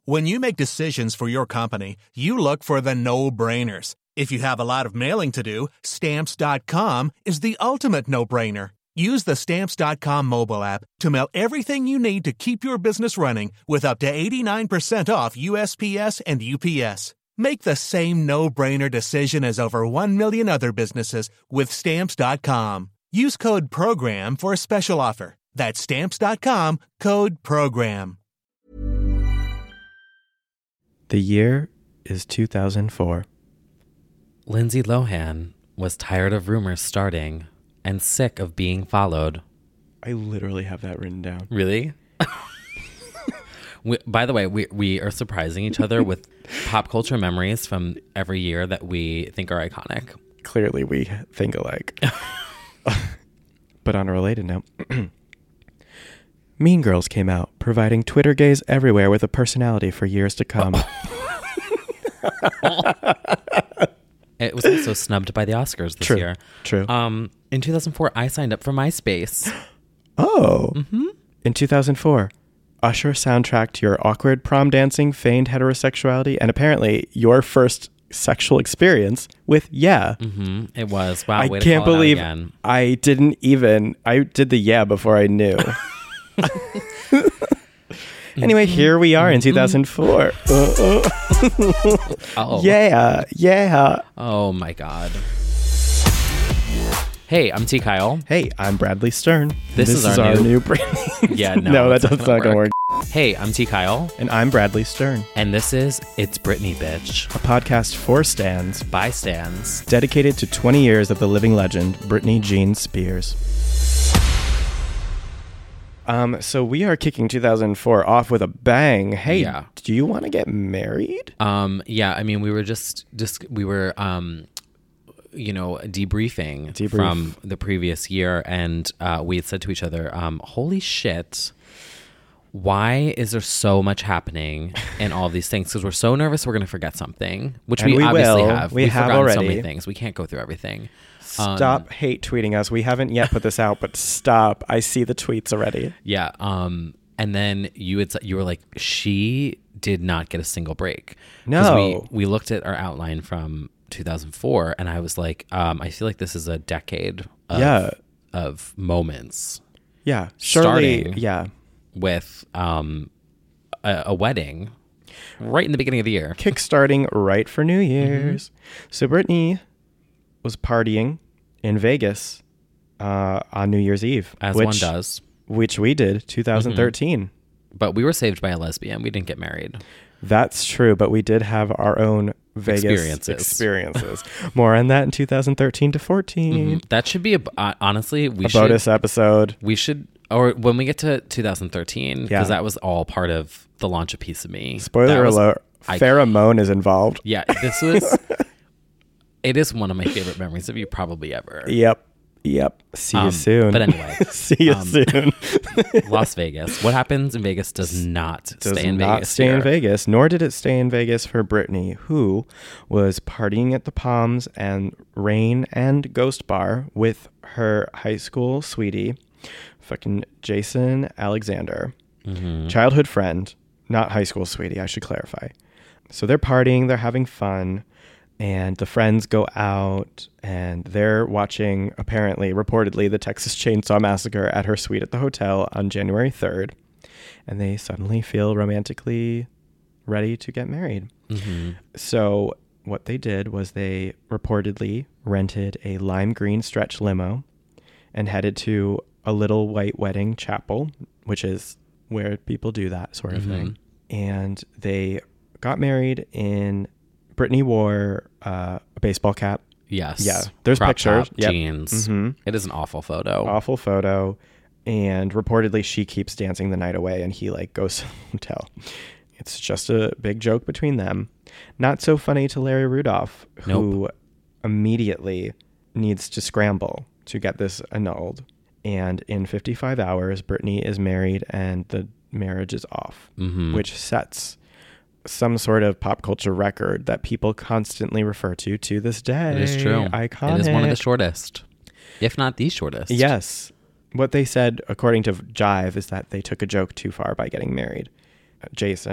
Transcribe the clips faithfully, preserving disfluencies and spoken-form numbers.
When you make decisions for your company, you look for the no-brainers. If you have a lot of mailing to do, Stamps dot com is the ultimate no-brainer. Use the Stamps dot com mobile app to mail everything you need to keep your business running with up to eighty-nine percent off U S P S and U P S. Make the same no-brainer decision as over one million other businesses with Stamps dot com. Use code PROGRAM for a special offer. That's Stamps dot com, code PROGRAM. The year is two thousand four. Lindsay Lohan was tired of rumors starting and sick of being followed. I literally have that written down. Really? we, by the way, we, we are surprising each other with pop culture memories from every year that we think are iconic. Clearly, we think alike. But on a related note, Mean Girls came out, providing Twitter gays everywhere with a personality for years to come. It was also snubbed by the Oscars this True, year. True. Um, in two thousand four, I signed up for MySpace. Oh. Mm-hmm. In two thousand four, Usher soundtracked your awkward prom dancing, feigned heterosexuality, and apparently your first sexual experience with Yeah. Mm-hmm. It was. Wow. I way to can't call it out believe again. I didn't even, I did the Yeah before I knew. Anyway, here we are in two thousand four. Uh, uh. Oh. Yeah, yeah. Oh my God. Hey, I'm T. Kyle. Hey, I'm Bradley Stern. This, this is, our, our new... new brand. Yeah, no. No, that that's doesn't not going to work. Hey, I'm T. Kyle. And I'm Bradley Stern. And this is It's Britney, Bitch. A podcast for stans. By stans. Dedicated to twenty years of the living legend, Britney Jean Spears. Um, so we are kicking two thousand four off with a bang. Hey, yeah. Do you want to get married? Um, yeah, I mean, we were just, just we were, um, you know, debriefing Debrief. from the previous year. And uh, we had said to each other, um, holy shit, why is there so much happening in all these things? Because we're so nervous we're going to forget something, which And we, we obviously will. have. We We've have forgotten so already. many things. We can't go through everything. Stop Um, hate tweeting us. We haven't yet put this out, but stop. I see the tweets already. Yeah. Um, and then you had, you were like, she did not get a single break. 'Cause No. We, we looked at our outline from two thousand four and I was like, um, I feel like this is a decade of, Yeah. of moments Yeah. Surely. Starting. Yeah. with um, a, a wedding right in the beginning of the year. Kickstarting right for New Year's. Mm-hmm. So Britney was partying in Vegas uh, on New Year's Eve. As which, one does. Which we did, twenty thirteen. Mm-hmm. But we were saved by a lesbian. We didn't get married. That's true, but we did have our own Vegas Experiences. experiences. More on that in two thousand thirteen to fourteen. Mm-hmm. That should be, a, uh, honestly, we a should. bonus episode. We should, or when we get to two thousand thirteen, because Yeah. that was all part of the launch of Piece of Me. Spoiler That was- alert, I- pheromone is involved. Yeah, this was, it is one of my favorite memories of you probably ever. Yep. Yep. See you Um, soon. But anyway. See you um, soon. Las Vegas. What happens in Vegas does not Does stay in not Vegas. stay in here. Vegas, nor did it stay in Vegas for Britney, who was partying at the Palms and Rain and Ghost Bar with her high school sweetie, fucking Jason Alexander, Mm-hmm. childhood friend, not high school sweetie, I should clarify. So they're partying, they're having fun, and the friends go out and they're watching, apparently, reportedly, the Texas Chainsaw Massacre at her suite at the hotel on January third. And they suddenly feel romantically ready to get married. Mm-hmm. So what they did was they reportedly rented a lime green stretch limo and headed to a little white wedding chapel, which is where people do that sort of Mm-hmm. thing. And they got married in, Britney wore uh, a baseball cap. Yes. Yeah. There's Crop pictures. top, Yep. jeans. Mm-hmm. It is an awful photo. Awful photo. And reportedly she keeps dancing the night away and he like goes to the hotel. It's just a big joke between them. Not so funny to Larry Rudolph, who Nope. immediately needs to scramble to get this annulled. And in fifty-five hours, Britney is married and the marriage is off, Mm-hmm. which sets some sort of pop culture record that people constantly refer to to this day. It is true. Iconic. It is one of the shortest, if not the shortest. Yes. What they said, according to Jive, is that they took a joke too far by getting married. Jason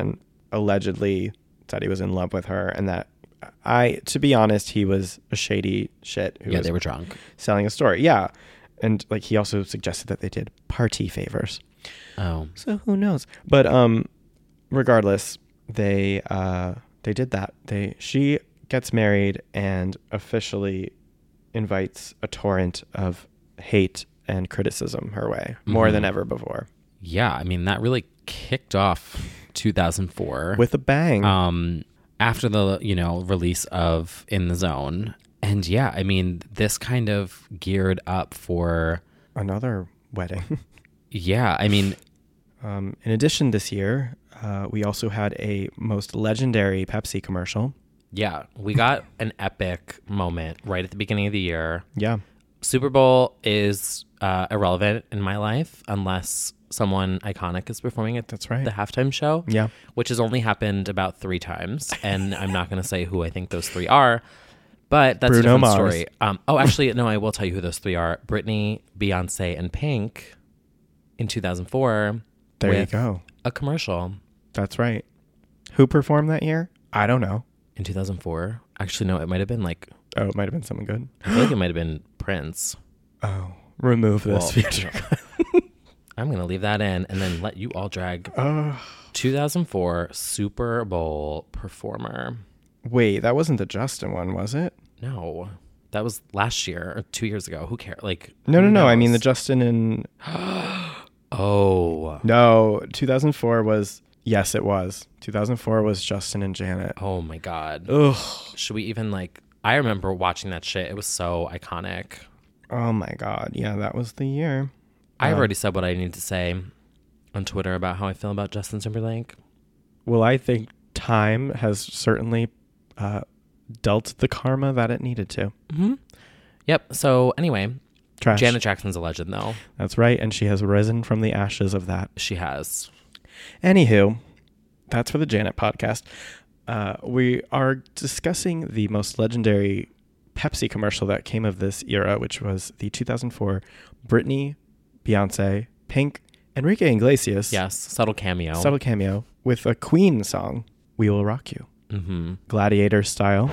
allegedly said he was in love with her, and that I, to be honest, he was a shady shit who Yeah, was they were drunk. selling a story. Yeah. And like he also suggested that they did party favors. Oh. So who knows? But um regardless, they uh they did that. They she gets married and officially invites a torrent of hate and criticism her way, more Mhm. than ever before. Yeah, I mean, that really kicked off two thousand four. With a bang. um after the, you know, release of In the Zone. And yeah, I mean, this kind of geared up for Another wedding. yeah, I mean, um in addition, this year, uh we also had a most legendary Pepsi commercial. yeah, we got an epic moment right at the beginning of the year. Yeah. Super Bowl is uh, irrelevant in my life unless someone iconic is performing at That's right. the halftime show. Yeah. Which has only happened about three times. And I'm not going to say who I think those three are, but that's Bruno a different Mars. story. Um, oh, actually, no, I will tell you who those three are. Britney, Beyonce, and Pink in two thousand four. There you with go. A commercial. That's right. Who performed that year? I don't know. In two thousand four. Actually, no, it might have been like, Oh, it might have been someone good. I feel like it might have been Prince. Oh, remove this Well, feature. I'm going to leave that in and then let you all drag Oh, two thousand four Super Bowl performer. wait, that wasn't the Justin one, was it? No, that was last year or two years ago. Who cares? Like, No, no, who no. I mean the knows? Justin and Oh, no, two thousand four was yes, it was. two thousand four was Justin and Janet. oh my God. Ugh. Should we even like? I remember watching that shit. It was so iconic. Oh my God. Yeah, that was the year. I've Uh, already said what I need to say on Twitter about how I feel about Justin Timberlake. Well, I think time has certainly uh, dealt the karma that it needed to. Mm-hmm. Yep. So anyway, Trash. Janet Jackson's a legend, though. That's right, and she has risen from the ashes of that. She has. Anywho, that's for the Janet podcast. Uh, we are discussing the most legendary Pepsi commercial that came of this era, which was the two thousand four Britney, Beyonce, Pink, Enrique Iglesias Yes. Subtle cameo. subtle cameo with a Queen song, We Will Rock You, Mm-hmm. Gladiator style.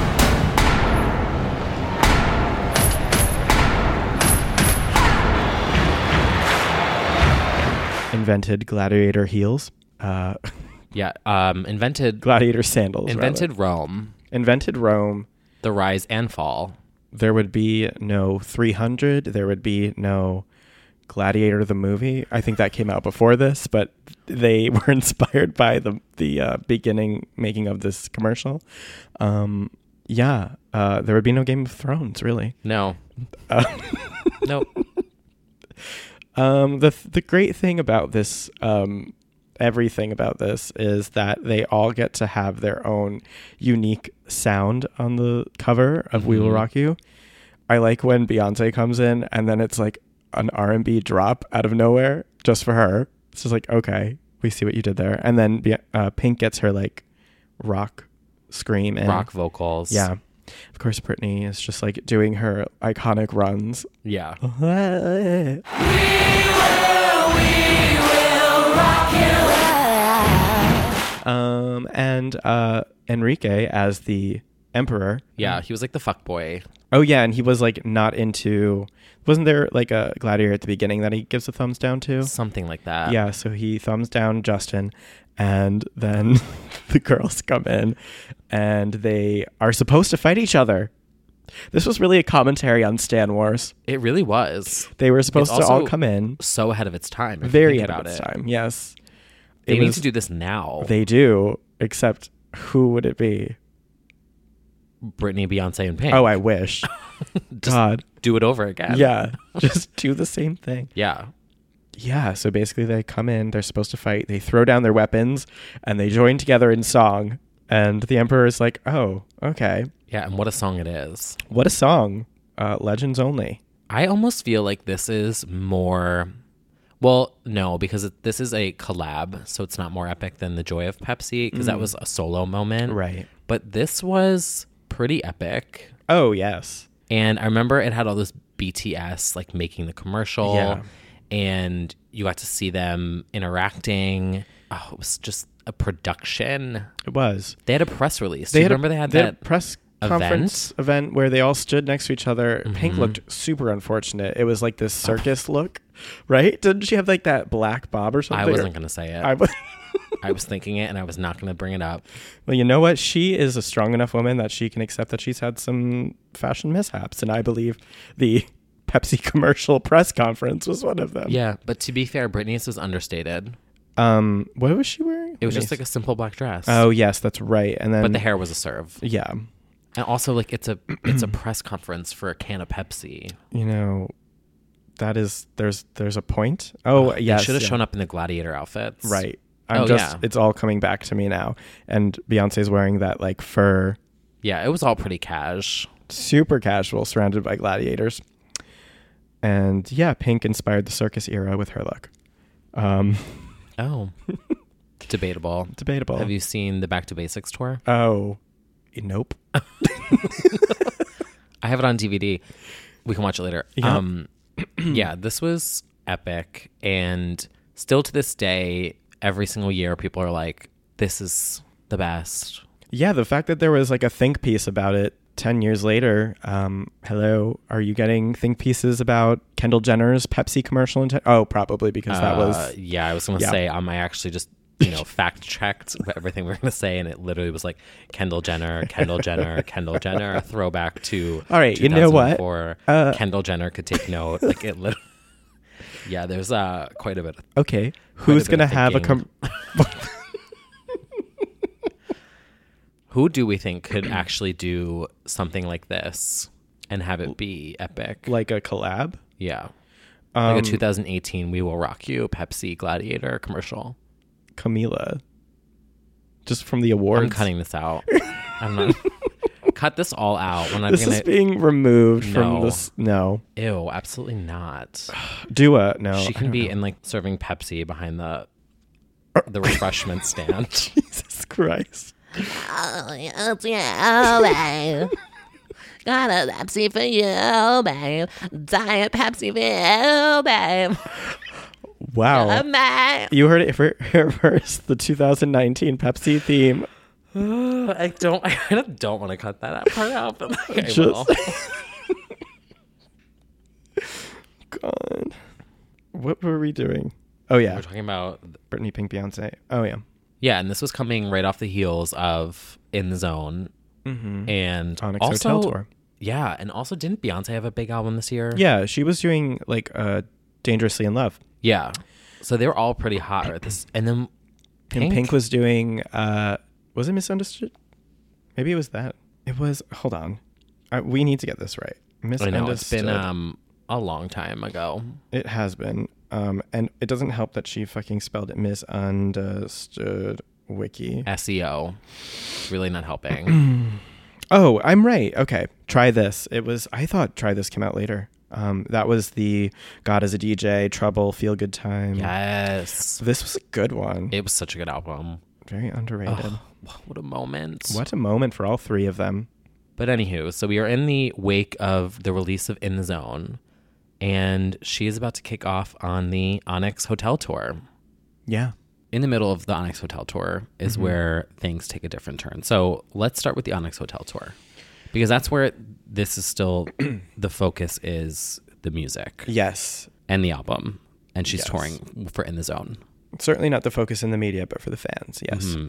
Invented gladiator heels. Uh, Yeah. Um. Invented. gladiator sandals. invented rather. Rome. Invented Rome. The rise and fall. There would be no three hundred. There would be no Gladiator the movie. I think that came out before this, but they were inspired by the the uh, beginning making of this commercial. Um, yeah, uh, there would be no Game of Thrones, really. No. Uh, Nope. um, the the great thing about this, um, everything about this, is that they all get to have their own unique sound on the cover of We Will Mhm. Rock You. I like when Beyonce comes in and then it's like an R and B drop out of nowhere just for her. It's just like, okay, we see what you did there. And then Be- uh, Pink gets her like rock scream and Rock vocals. yeah. Of course, Britney is just like doing her iconic runs. Yeah. Um, and uh, Enrique as the emperor. Yeah. He was like the fuck boy. Oh yeah, and he was like not into. Wasn't there like a gladiator at the beginning that he gives a thumbs down to? Something like that. Yeah, so he thumbs down Justin, and then the girls come in, and they are supposed to fight each other. This was really a commentary on Stan Wars. It really was. They were supposed It's to all also come in So ahead of its time. if you very think ahead about of its it. time. Yes, They It need was- to do this now. They do, except who would it be? Britney, Beyonce, and Pink. Oh, I wish. Just God. do it over again. Yeah, just do the same thing. Yeah. Yeah, so basically they come in, they're supposed to fight, they throw down their weapons, and they join together in song. And the Emperor is like, oh, okay. Yeah. And what a song it is. What a song. Uh, legends only. I almost feel like this is more. Well, no, because it, this is a collab, so it's not more epic than The Joy of Pepsi, because that was a solo moment. Right. But this was pretty epic. Oh, yes. And I remember it had all this B T S, like making the commercial. Yeah. And you got to see them interacting. Oh, it was just a production. It was. They had a press release. They Do you had remember a, they had they that had a press conference event where they all stood next to each other. Mm-hmm. Pink looked super unfortunate. It was like this circus look, right? Didn't she have like that black bob or something? I wasn't going to say it. I was. I was thinking it, and I was not going to bring it up. Well, you know what? She is a strong enough woman that she can accept that she's had some fashion mishaps, and I believe the Pepsi commercial press conference was one of them. Yeah, but to be fair, Britney's was understated. Um, what was she wearing? It was just like a simple black dress. Oh yes, that's right. And then, but the hair was a serve. Yeah, and also like it's a it's a press conference for a can of Pepsi. You know, that is there's there's a point. Oh uh, yes, they should have yeah. shown up in the gladiator outfits. Right. I'm oh, just yeah. It's all coming back to me now. And Beyonce's wearing that like fur. Yeah, it was all pretty cash. Super casual, surrounded by gladiators. And yeah, Pink inspired the circus era with her look. Um, oh. Debatable. Debatable. Have you seen the Back to Basics tour? Oh. Nope. I have it on D V D. We can watch it later. Yeah. Um, yeah, this was epic. And still to this day, every single year, people are like, this is the best. Yeah, the fact that there was like a think piece about it ten years later. Um, hello, are you getting think pieces about Kendall Jenner's Pepsi commercial? Te- oh, probably because that uh, was... Yeah, I was going to yeah. say, um, I actually just, you know, fact checked everything we were going to say, and it literally was like Kendall Jenner, Kendall Jenner, Kendall Jenner, a throwback to all right, you know what? Uh, Kendall Jenner could take note. Like it literally... Yeah, there's uh, quite a bit. Of, okay, who's going to have a... Com- Who do we think could actually do something like this and have it be epic? Like a collab? Yeah. Um, like a two thousand eighteen We Will Rock You Pepsi Gladiator commercial. Camila. Just from the awards. I'm cutting this out. I'm not... Cut this all out. When I'm this gonna... is being removed no. from this. No. Ew, absolutely not. Dua, no. She can be know. in like serving Pepsi behind the the refreshment stand. Jesus Christ. Oh, it's you, babe. Got a Pepsi for you, babe. Diet Pepsi for you, babe. Wow. Oh, you heard it here first. The two thousand nineteen Pepsi theme. I don't. I kind of don't want to cut that part out, but like I Just... will. God, what were we doing? Oh yeah, we're talking about Britney, Pink, Beyonce. Oh yeah, yeah, and this was coming right off the heels of In the Zone, mm-hmm. and Onyx also, Hotel Tour. Yeah, and also didn't Beyonce have a big album this year? Yeah, she was doing like uh, Dangerously in Love. Yeah, so they were all pretty hot at this, and then Pink, and Pink was doing. Uh, Was it Misunderstood? Maybe it was that. It was. Hold on. I, we need to get this right. Misunderstood. I know it's been um a long time ago. It has been. Um, and it doesn't help that she fucking spelled it Misunderstood Wiki. S E O. Really not helping. Oh, I'm right. Okay. Try This. It was. I thought Try This came out later. Um, that was the God as a D J, Trouble, Feel Good Time. Yes. This was a good one. It was such a good album. Very underrated. Oh, what a moment. What a moment for all three of them. But anywho, so we are in the wake of the release of In the Zone, and she is about to kick off on the Onyx Hotel Tour. Yeah. In the middle of the Onyx Hotel Tour is mm-hmm. where things take a different turn. So let's start with the Onyx Hotel Tour, because that's where this is still, the focus is the music. Yes. And the album. And she's yes. touring for In the Zone. Certainly not the focus in the media, but for the fans, yes. Mm-hmm.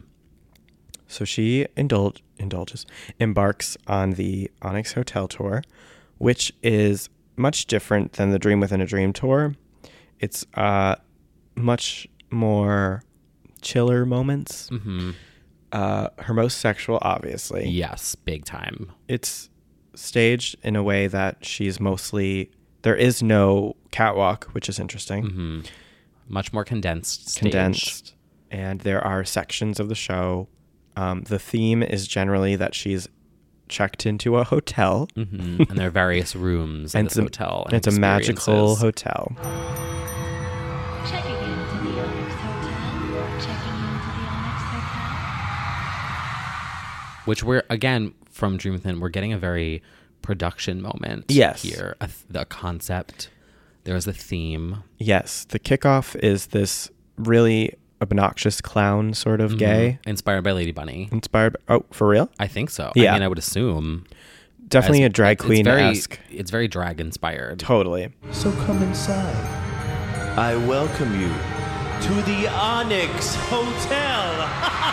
So she indulge, indulges, embarks on the Onyx Hotel Tour, which is much different than the Dream Within a Dream tour. It's uh, much more chiller moments. Mm-hmm. Uh, her most sexual, obviously. Yes, big time. It's staged in a way that she's mostly... There is no catwalk, which is interesting. Mm-hmm. Much more condensed stage. Condensed. And there are sections of the show. Um, the theme is generally that she's checked into a hotel. Mm-hmm. And there are various rooms in this a, hotel. And it's a magical hotel. Checking into the Onyx Hotel. Checking into the Onyx Hotel. Which we're, again, from Dream Within, we're getting a very production moment yes. here. A, a concept. There's a theme. Yes. The kickoff is this really obnoxious clown sort of gay. Inspired by Lady Bunny. Inspired. Oh, for real? I think so. Yeah. I mean, I would assume. Definitely as- a drag it's queen very, esque. It's very drag inspired. Totally. So come inside. I welcome you to the Onyx Hotel.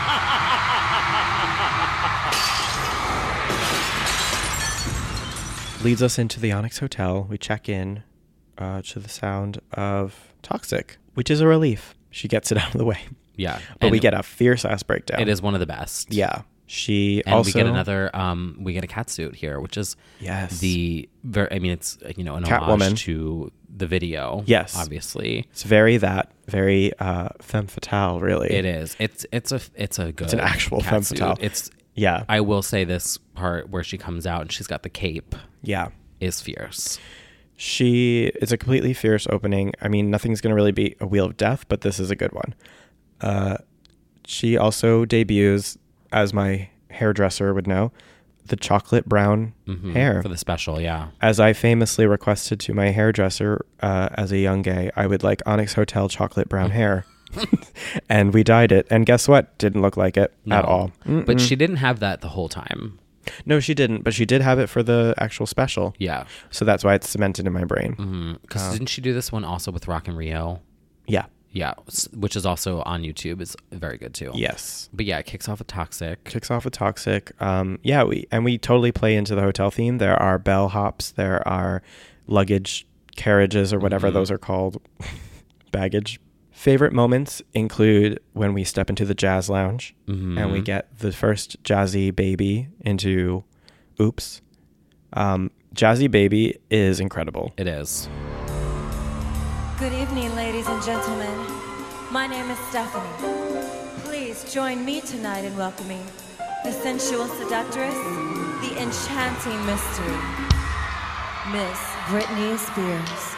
Leads us into the Onyx Hotel. We check in uh, to the sound of Toxic, which is a relief. She gets it out of the way. Yeah. But And we get a fierce ass breakdown. It is one of the best. Yeah. She And also... we get another, um, we get a cat suit here, which is Yes. the, very, I mean, it's, you know, an Catwoman. homage to the video. Yes. Obviously. It's very that, very uh, femme fatale, really. It is. It's, it's a, it's a good It's an actual cat femme suit. fatale. It's, Yeah. I will say this part where she comes out and she's got the cape Yeah. is fierce. She is a completely fierce opening. I mean, nothing's going to really be a Wheel of Death, but this is a good one. Uh, she also debuts, as my hairdresser would know, the chocolate brown Mhm. hair. For the special, yeah. As I famously requested to my hairdresser uh, as a young gay, I would like Onyx Hotel chocolate brown hair. And we dyed it. And guess what? Didn't look like it No. at all. But she didn't have that the whole time. No, she didn't. But she did have it for the actual special. Yeah. So that's why it's cemented in my brain. Because Um, didn't she do this one also with Rock and Rio? Yeah. Yeah. s- Which is also on YouTube. It's very good too. Yes. But yeah, it kicks off with Toxic. Kicks off with Toxic. Um, yeah, we and we totally play into the hotel theme. There are bell hops. There are luggage carriages or whatever Mhm. those are called. Baggage. Favorite moments include when we step into the jazz lounge Mhm. and we get the first Jazzy Baby into Oops. Um, Jazzy Baby is incredible. It is. Good evening, ladies and gentlemen. My name is Stephanie. Please join me tonight in welcoming the sensual seductress, the enchanting mystery, Miss Britney Spears.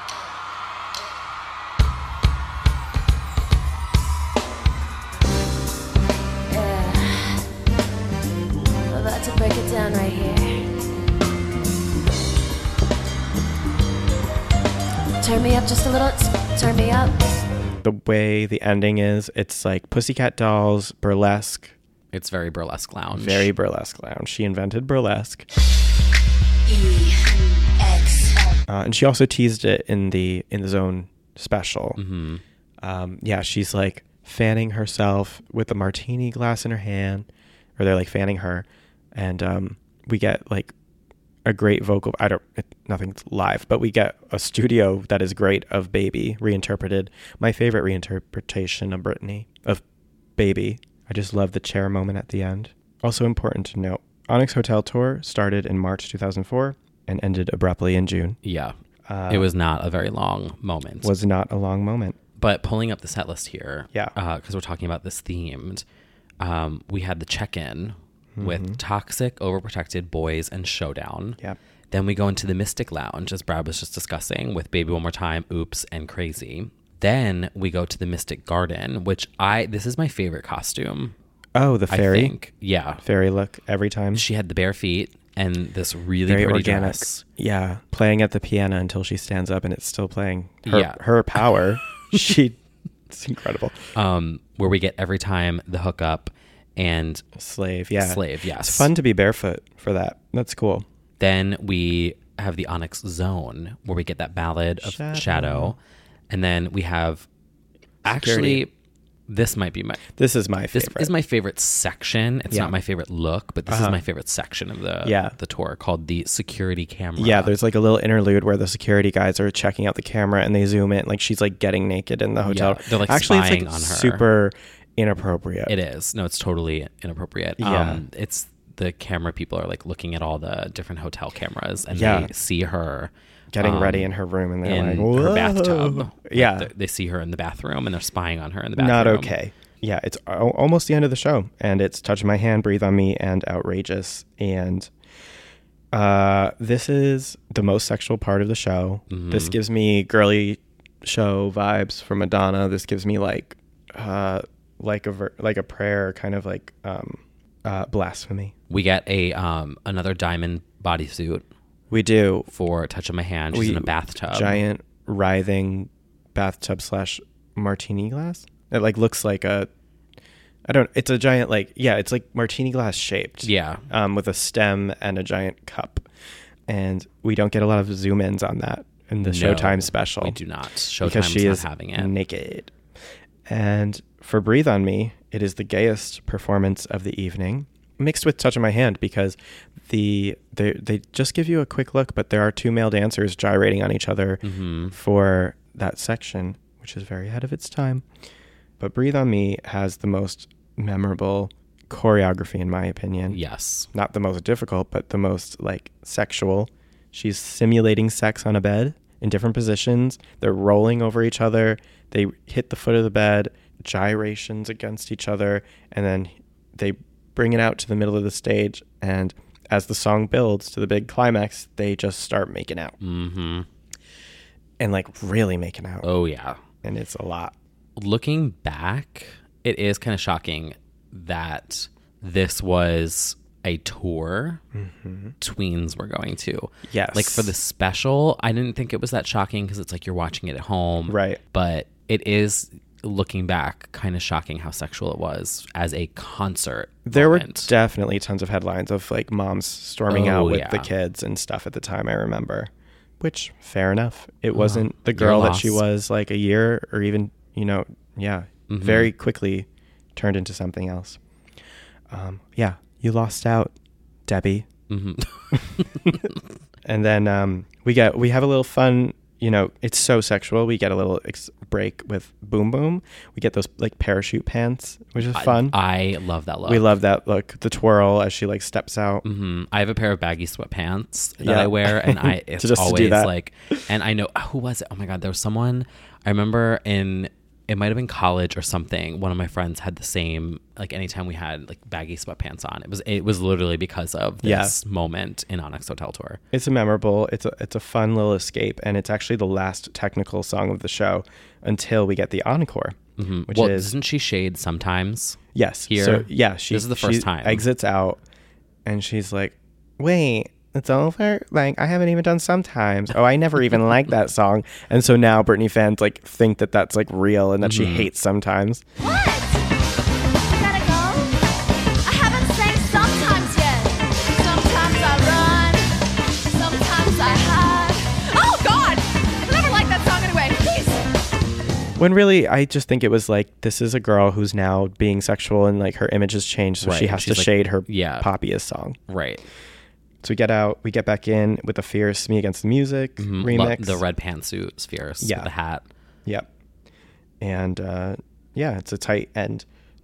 Yeah. I'm about to break it down right here. Turn me up just a little. Turn me up. The way the ending is, it's like Pussycat Dolls, burlesque, It's very burlesque lounge. very burlesque lounge. She invented burlesque. Uh, and she also teased it in the in the Zone special. Mm-hmm. Um, yeah, she's like fanning herself with a martini glass in her hand, or they're like fanning her, and um, we get like a great vocal. I don't, it, nothing's live, but we get a studio that is great of Baby reinterpreted. My favorite reinterpretation of Britney of Baby. I just love the chair moment at the end. Also important to note, Onyx Hotel tour started in March two thousand four and ended abruptly in June. Yeah. Uh, it was not a very long moment. Was not a long moment. But pulling up the set list here, Yeah. because we're talking about this themed, um, we had the check-in Mm-hmm. with Toxic, Overprotected, Boys, and Showdown. Yep. Then we go into the Mystic Lounge, as Brad was just discussing, with Baby One More Time, Oops, and Crazy. Then we go to the Mystic Garden, which I, this is my favorite costume. Oh, the fairy. I think. Yeah. Fairy look every time. She had the bare feet and this really Very pretty organic. dress. Yeah, playing at the piano until she stands up and it's still playing. Her, Yeah. her power. she, it's incredible. Um, where we get every time the hookup and Slave, yeah. Slave, yes. It's fun to be barefoot for that. That's cool. Then we have the Onyx Zone, where we get that ballad of Shadow. Shadow. And then we have, Security. actually, this might be my, This is my this favorite. is my favorite section. It's Yeah. not my favorite look, but this Uh-huh. is my favorite section of the, Yeah. the tour, called the Security Camera. Yeah, there's like a little interlude where the security guys are checking out the camera and they zoom in, like she's like getting naked in the hotel. Yeah, they're, like, Actually, spying it's like on her. super inappropriate. It is. No, it's totally inappropriate. Yeah. Um, it's the camera people are like looking at all the different hotel cameras and Yeah. they see her Getting um, ready in her room and they're in like, her "Whoa." bathtub. Like, Yeah. they- they see her in the bathroom and they're spying on her in the bathroom. Not okay. Yeah, it's al- almost the end of the show, and it's Touch My Hand, Breathe on Me, and Outrageous. And uh, this is the most sexual part of the show. Mm-hmm. This gives me girly show vibes from Madonna. This gives me like uh, like a ver- like a prayer, kind of like um, uh, blasphemy. We get a um another diamond bodysuit We do. for Touch of My Hand. She's We- in a bathtub. Giant writhing bathtub slash martini glass. It like looks like a, I don't, it's a giant like, yeah, it's like martini glass shaped. Yeah. Um, with a stem and a giant cup. And we don't get a lot of zoom ins on that in the No, Showtime special. We do not. Because Showtime's she not is having it. naked. And for Breathe on Me, it is the gayest performance of the evening, mixed with Touch of My Hand, because the they they just give you a quick look, but there are two male dancers gyrating on each other Mm-hmm. for that section, which is very ahead of its time. But Breathe on Me has the most memorable choreography, in my opinion. Yes. Not the most difficult, but the most like sexual. She's simulating sex on a bed in different positions. They're rolling over each other. They hit the foot of the bed, gyrations against each other, and then they bring it out to the middle of the stage. And as the song builds to the big climax, they just start making out. Mm-hmm. And like really making out. Oh, yeah. And it's a lot. Looking back, it is kind of shocking that this was a tour Mm-hmm. tweens were going to. Yes. Like for the special, I didn't think it was that shocking because it's like you're watching it at home. Right. But it is, looking back, kind of shocking how sexual it was as a concert. There moment. were definitely tons of headlines of like moms storming Oh, out with yeah. the kids and stuff at the time, I remember. Which, fair enough. It wasn't the your girl that she loss. was like a year or even, you know, yeah, Mhm. very quickly turned into something else. Um, yeah, you lost out, Debbie. Mhm. And then um, we get we have a little fun, you know, it's so sexual. We get a little ex- break with Boom Boom. We get those like parachute pants, which is fun. I, I love that look. We love that look. The twirl as she like steps out. hmm I have a pair of baggy sweatpants that Yeah. I wear, and I it's Just to do always that. like, and I know who was it? Oh my god, there was someone I remember in. It might have been college or something. One of my friends had the same. Like anytime we had like baggy sweatpants on, it was it was literally because of this Yeah. moment in Onyx Hotel Tour. It's a memorable, it's a it's a fun little escape, and it's actually the last technical song of the show until we get the encore, hmm which well, is doesn't she shade sometimes? yes. here? So yeah, she This is the first she time. exits out, and she's like, "Wait, it's over? Like I haven't even done sometimes. Oh, I never even liked that song." And so now Britney fans like think that that's like real and that she Mhm. hates sometimes. What? I gotta go? I haven't sang sometimes yet. Sometimes I run. Sometimes I hide. Oh, God! I never liked that song anyway. Please. When really, I just think it was like, this is a girl who's now being sexual and like her image has changed, so she Right, has to she's like- shade her yeah. poppiest song. Right. So we get out, we get back in with the Fierce Me Against the Music Mhm. Lo- remix. the red pantsuit fierce. Yeah. With the hat. Yep. And uh, yeah, it's a tight end.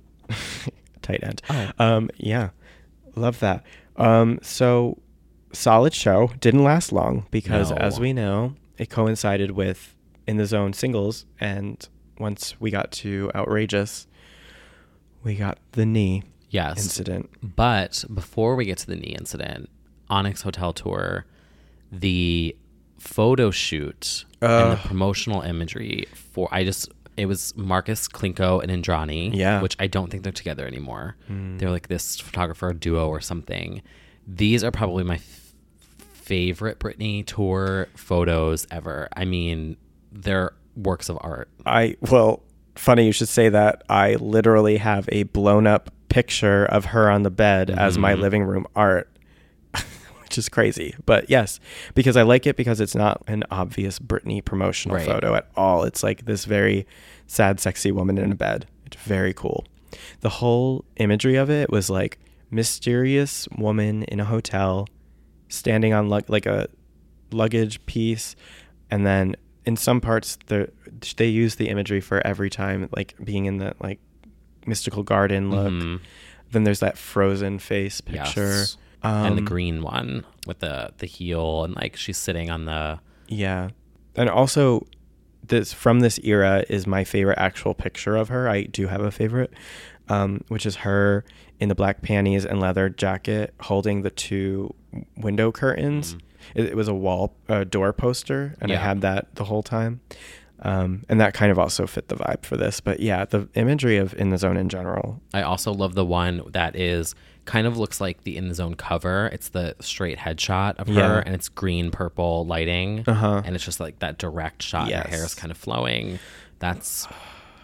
tight end. Oh. Um, yeah, love that. Um, so solid show. Didn't last long because, No. as we know, it coincided with In the Zone singles. And once we got to Outrageous, we got the knee Yes. incident. But before we get to the knee incident, Onyx Hotel Tour, the photo shoot and the Ugh. promotional imagery for, I just, it was Marcus Klinko and Indrani, Yeah. which I don't think they're together anymore. They're like this photographer duo or something. These are probably my f- favorite Britney tour photos ever. I mean, they're works of art. I, well, funny you should say that. I literally have a blown up picture of her on the bed as my Mhm. living room art, which is crazy. But yes, because I like it because it's not an obvious Britney promotional Right. photo at all. It's like this very sad, sexy woman in a bed. It's very cool. The whole imagery of it was like mysterious woman in a hotel standing on lug- like a luggage piece, and then in some parts they they use the imagery for every time, like being in the like mystical garden look. Mhm. Then there's that frozen face picture. Yes. and the Um, green one with the the heel, and like she's sitting on the Yeah. And also this from this era is my favorite actual picture of her. I do have a favorite, um, which is her in the black panties and leather jacket holding the two window curtains. It, it was a wall uh, door poster, and I Yeah. had that the whole time. Um, and that kind of also fit the vibe for this. But yeah, the imagery of In the Zone in general. I also love the one that is kind of looks like the In the Zone cover. It's the straight headshot of Yeah. her, and it's green purple lighting, Uh-huh. and it's just like that direct shot. And her Yes. hair is kind of flowing. That's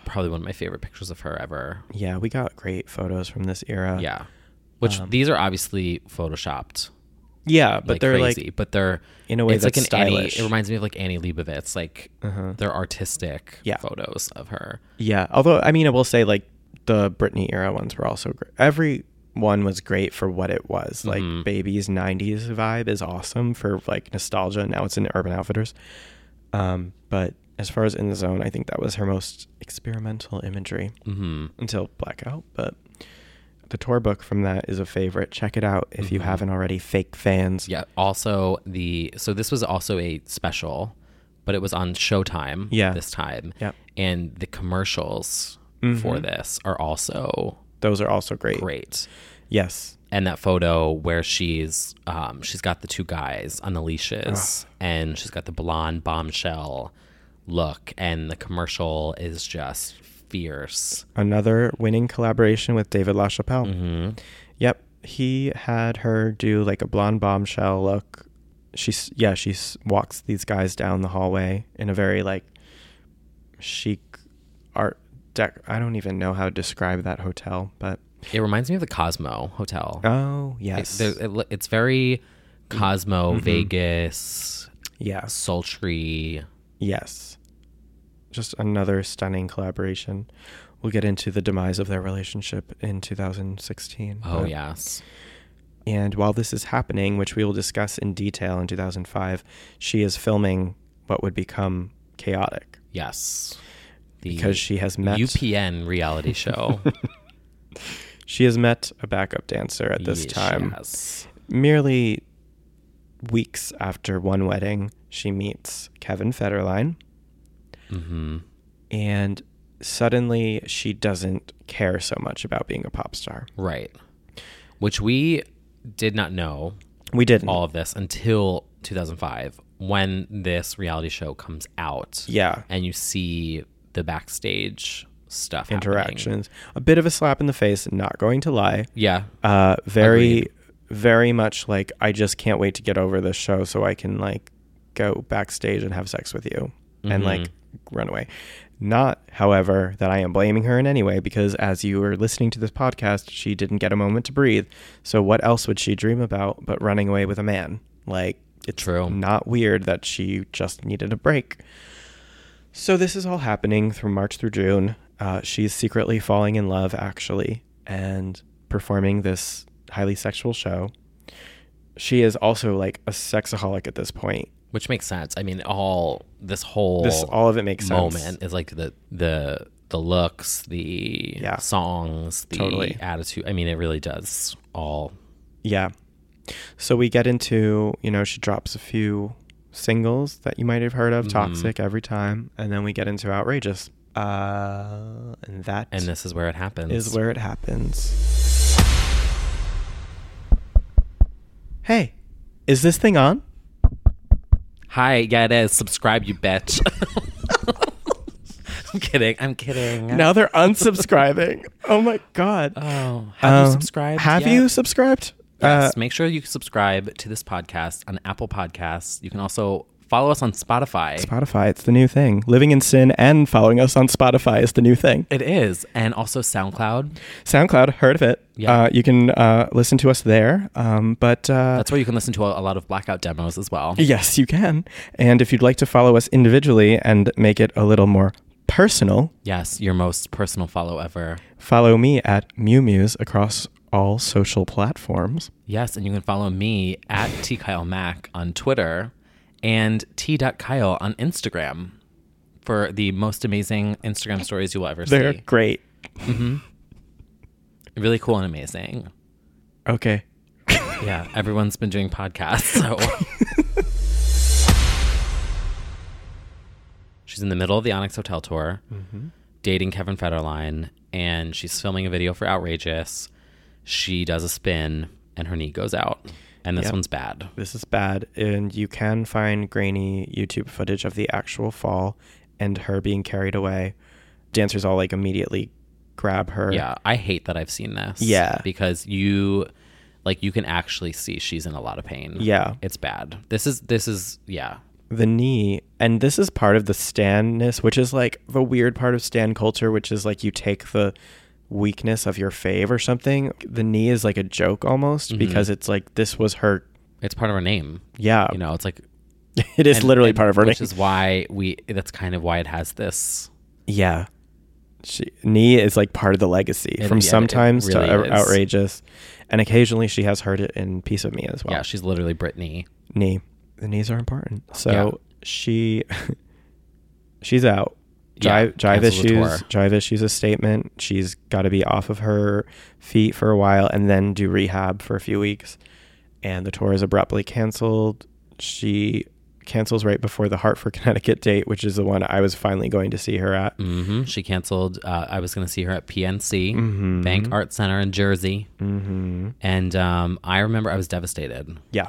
probably one of my favorite pictures of her ever. Yeah, we got great photos from this era. Yeah. Which Um, these are obviously photoshopped. Yeah, but like they're crazy, like but they're in a way it's that's like an Annie, stylish. it reminds me of like Annie Leibovitz. Like Uh-huh. they're artistic Yeah. photos of her. Yeah, although I mean, I will say like the Britney era ones were also great. Every one was great for what it was. Like Mhm. Baby's nineties vibe is awesome for like nostalgia. Now it's in Urban Outfitters. Um, but as far as In the Zone, I think that was her most experimental imagery Mm-hmm. until Blackout. But the tour book from that is a favorite. Check it out if you Mhm. haven't already. Fake fans. Yeah. Also, the so this was also a special, but it was on Showtime. Yeah. This time. Yep. And the commercials Mhm. for this are also Those are also great. great. Yes. And that photo where she's um she's got the two guys on the leashes, and she's got the blonde bombshell look, and the commercial is just fierce. Another winning collaboration with David LaChapelle. Mm-hmm. Yep, he had her do like a blonde bombshell look. She's yeah, she s- walks these guys down the hallway in a very like chic art deck. I don't even know how to describe that hotel, but It reminds me of the Cosmo Hotel. oh It- yes, there- it lo- it's very Cosmo, Mhm. Vegas, yes, sultry. yes. Just another stunning collaboration. We'll get into the demise of their relationship in two thousand sixteen. Oh, but- yes. And while this is happening, which we will discuss in detail in two thousand five, she is filming what would become Chaotic. Yes. The Because she has met U P N reality show. she has met a backup dancer at this Yes, time. Yes. Merely weeks after one wedding, she meets Kevin Federline, Mm-hmm. and suddenly she doesn't care so much about being a pop star. Right. Which we did not know We didn't. all of this until two thousand five, when this reality show comes out. Yeah. And you see the backstage stuff happening. Interactions. A bit of a slap in the face, not going to lie. Yeah. Uh, very, Agreed. very much like, I just can't wait to get over this show so I can like go backstage and have sex with you and Mhm. like run away. Not, however, that I am blaming her in any way, because as you were listening to this podcast, she didn't get a moment to breathe. So what else would she dream about but running away with a man? Like, it's True. not weird that she just needed a break. So this is all happening from March through June. Uh, she's secretly falling in love, actually, and performing this highly sexual show. She is also like a sexaholic at this point. Which makes sense. I mean, all this whole This all of it makes sense. moment is like the the the looks, the Yeah. songs, the Totally. attitude. I mean, it really does all. Yeah. So we get into, you know, she drops a few singles that you might have heard of, Mhm. Toxic, Every Time, and then we get into Outrageous. Uh, and that And this is where it happens. is where it happens. Hey, is this thing on? Hi, yeah, it is. Subscribe, you bitch. I'm kidding. I'm kidding. Now they're unsubscribing. Oh my God. Oh, have you Um, subscribed? Have yet? you subscribed? Yes. Uh, Make sure you subscribe to this podcast on Apple Podcasts. You can also follow us on Spotify. Spotify, it's the new thing. Living in Sin and following us on Spotify is the new thing. It is, and also SoundCloud. SoundCloud, heard of it. Yeah. Uh, you can uh, listen to us there. Um, but uh, That's where you can listen to a, a lot of Blackout demos as well. yes, you can. And if you'd like to follow us individually and make it a little more personal, Yes, your most personal follow ever. follow me at Mew Muse across all social platforms. Yes, and you can follow me at T Kyle Mac on Twitter and T.Kyle on Instagram for the most amazing Instagram stories you will ever They're see. great. Really cool and amazing. Okay. Yeah, everyone's been doing podcasts, so. She's in the middle of the Onyx Hotel tour, dating Kevin Federline, and she's filming a video for Outrageous. She does a spin, and her knee goes out. And this Yep. one's bad. This is bad. And you can find grainy YouTube footage of the actual fall and her being carried away. Dancers all like immediately grab her. Yeah, I hate that I've seen this. Yeah. Because you, like, you can actually see she's in a lot of pain. Yeah. It's bad. This is, this is, yeah. the knee, and this is part of the stanness, which is like the weird part of stan culture, which is like you take the weakness of your fave or something. The knee is like a joke almost, Mm-hmm. because it's like this was her. It's part of her name. Yeah, You know, it's like it is and- literally and part of her which name. is why we. That's kind of why it has this. Yeah, she, knee is like part of the legacy, It- from yeah, it sometimes really to out- is. outrageous, and occasionally she has heard it in Piece of Me as well. Yeah, she's literally Britney. Knee, the knees are important. So Yeah. she, she's out. Yeah, Jive, jive cancels the issues. tour. Jive issues a statement. She's got to be off of her feet for a while and then do rehab for a few weeks. And the tour is abruptly canceled. She cancels right before the Hartford, Connecticut date, which is the one I was finally going to see her at. hmm She canceled. Uh, I was going to see her at P N C, Mhm. Bank Art Center in Jersey. Mm-hmm. And um, I remember I was devastated. Yeah,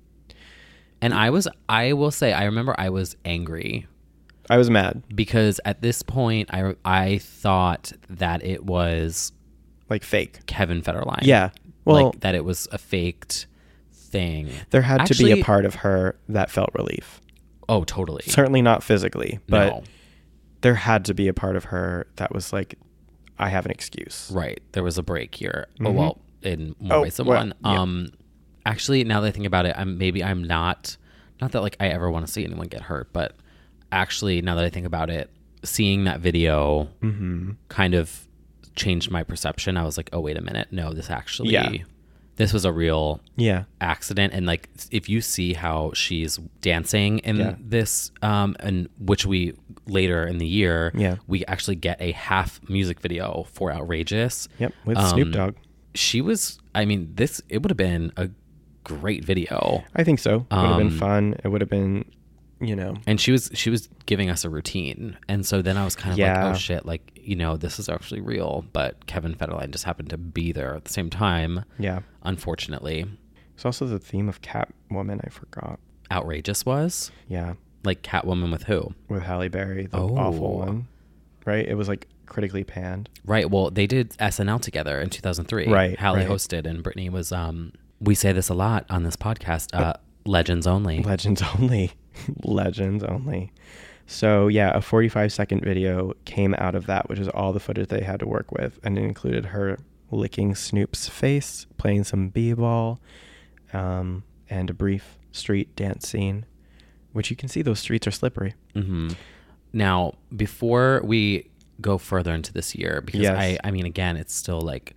And I was, I will say, I remember I was angry I was mad. because at this point, I, I thought that it was Like fake. Kevin Federline. Yeah. Well, like that it was a faked thing. there had to Actually- be a part of her that felt relief. Oh, totally. Certainly not physically, but No. there had to be a part of her that was like, I have an excuse. Right. There was a break here. Oh, Mhm. well, in more Oh, ways than well, one. yeah. Um, actually, now that I think about it, I'm maybe I'm not, not that like I ever want to see anyone get hurt, but actually, now that I think about it, seeing that video Mm-hmm. kind of changed my perception. I was like, oh, wait a minute. No, this actually, Yeah. this was a real Yeah. accident. And like, if you see how she's dancing in Yeah. this, um, and which we later in the year, Yeah. we actually get a half music video for Outrageous. Yep. With Um, Snoop Dogg. She was, I mean, this, it would have been a great video. I think so. It would have been um, fun. It would have been, you know, And she was, she was giving us a routine. And so then I was kind of Yeah. like, oh shit, like, you know, this is actually real. But Kevin Federline just happened to be there at the same time, yeah. unfortunately. It's also the theme of Catwoman. I forgot. Outrageous was Yeah. like Catwoman with who? With Halle Berry, the Oh. awful one. Right? It was like critically panned. Right. Well, they did S N L together in two thousand three. Right, Halle right. hosted and Britney was, um, we say this a lot on this podcast, uh, legends only. Legends only. Legends only. So yeah, a forty-five second video came out of that, which is all the footage they had to work with, and it included her licking Snoop's face, playing some b-ball, um, and a brief street dance scene, which you can see those streets are slippery. hmm Now, before we go further into this year, because Yes. I, I mean, again, it's still like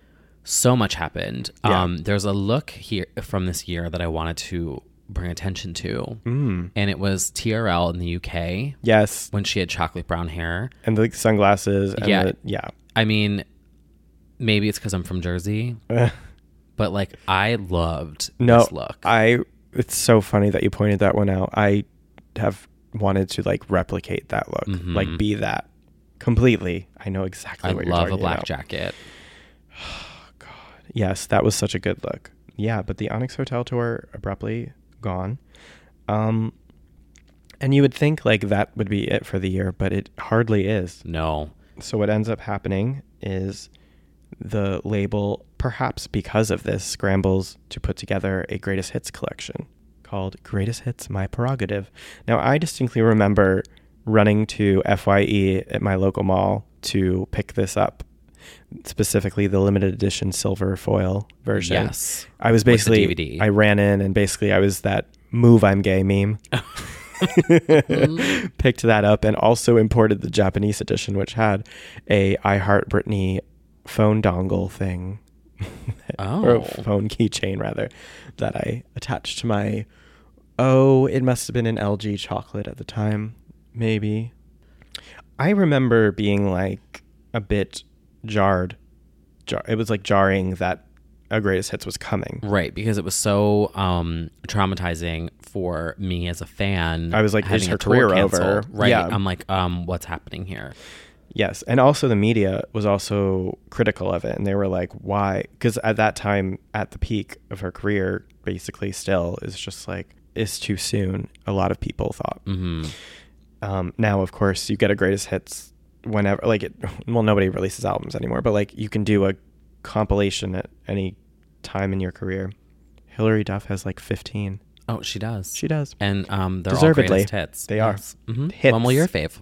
so much happened. Yeah. Um, there's a look here from this year that I wanted to bring attention to, Mm. and it was T R L in the U K Yes, when she had chocolate brown hair. and the sunglasses. And Yeah. the, yeah. I mean, maybe it's because I'm from Jersey, but like I loved No, this look. I. It's so funny that you pointed that one out. I have wanted to like replicate that look, Mhm. like be that completely. I know exactly I what you're love a talking black about. jacket. Yes, that was such a good look. Yeah, but the Onyx Hotel tour abruptly gone. Um, and you would think like that would be it for the year, but it hardly is. No. So what ends up happening is the label, perhaps because of this, scrambles to put together a greatest hits collection called Greatest Hits My Prerogative. Now, I distinctly remember running to F Y E at my local mall to pick this up, specifically the limited edition silver foil version. Yes. I was With the basically, D V D. I ran in and basically I was that move I'm gay meme. Picked that up and also imported the Japanese edition, which had a I Heart Britney phone dongle thing. Or Oh. phone keychain rather, that I attached to my, oh, it must have been an L G chocolate at the time, maybe. I remember being like a bit jarred. Jar- it was like jarring that a greatest hits was coming. Right, because it was so um, traumatizing for me as a fan. I was like, is having her a tour career canceled. over? Right. Yeah. I'm like, um, what's happening here? Yes. And also the media was also critical of it. And they were like, why? Because at that time, at the peak of her career, basically still is just like, it's too soon. A lot of people thought. hmm Um, now, of course, you get a greatest hits whenever, like, it, well, nobody releases albums anymore, but like you can do a compilation at any time in your career. Hilary Duff has like fifteen. Oh, she does. She does. And um, they're Deservedly. all greatest hits. They are. Mm-hmm. Hits. One will your fave.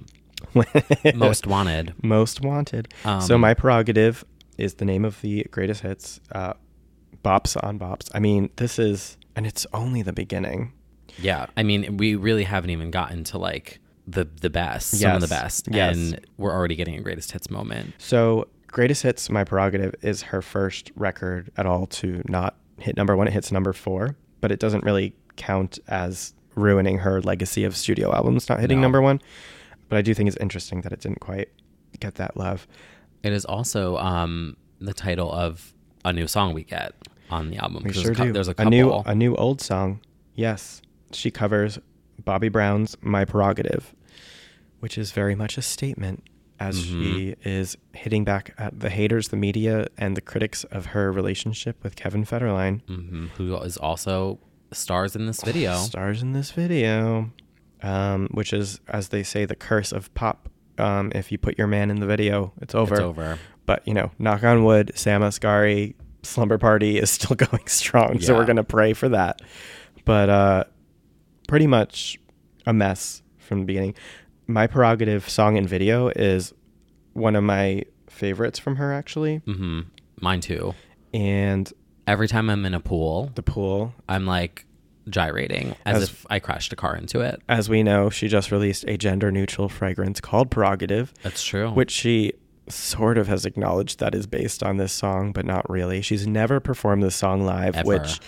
Most Wanted. Most Wanted. Um, so My Prerogative is the name of the greatest hits. Uh, bops on bops. I mean, this is, and it's only the beginning. Yeah. I mean, we really haven't even gotten to like the the best, some Yes. of the best. Yes. And we're already getting a greatest hits moment. So Greatest Hits, My Prerogative is her first record at all to not hit number one. It hits number four, but it doesn't really count as ruining her legacy of studio albums not hitting No. number one. But I do think it's interesting that it didn't quite get that love. It is also um, the title of a new song we get on the album. We 'Cause sure there's a, cou- do. There's a a couple. new a new old song. Yes, she covers Bobby Brown's My Prerogative, which is very much a statement as Mm-hmm. she is hitting back at the haters, the media, and the critics of her relationship with Kevin Federline. Mhm, who is also stars in this video. Stars in this video, um, which is, as they say, the curse of pop. Um, if you put your man in the video, it's over. It's over. But, you know, knock on wood, Sam Asghari, Slumber Party is still going strong. So Yeah. we're going to pray for that. But uh, pretty much a mess from the beginning. My Prerogative song and video is one of my favorites from her, actually. hmm Mine too. And Every time I'm in a pool, the pool, I'm like gyrating as, As- if I crashed a car into it. as we know, she just released a gender-neutral fragrance called Prerogative. That's true. Which she sort of has acknowledged that is based on this song, but not really. She's never performed this song live, Ever. which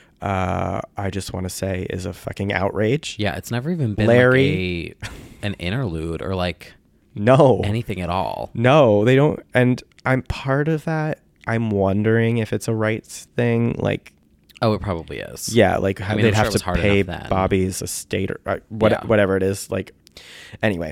uh, I just want to say is a fucking outrage. yeah, it's never even been Larry. like a, an interlude or like No. anything at all. No, they don't. And I'm part of that. I'm wondering if it's a rights thing. Like, Oh, it probably is. yeah, like I mean, they'd I'm sure have it was to hard pay enough then. Bobby's estate or uh, what, Yeah. whatever it is. Like, anyway,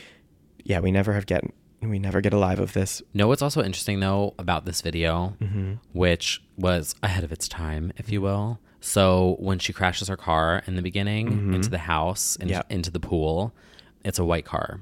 yeah, we never have get we never get a live of this. Know what's also interesting though about this video, Mm-hmm. which was ahead of its time, if you will. So when she crashes her car in the beginning into the house and Yeah. into the pool, it's a white car.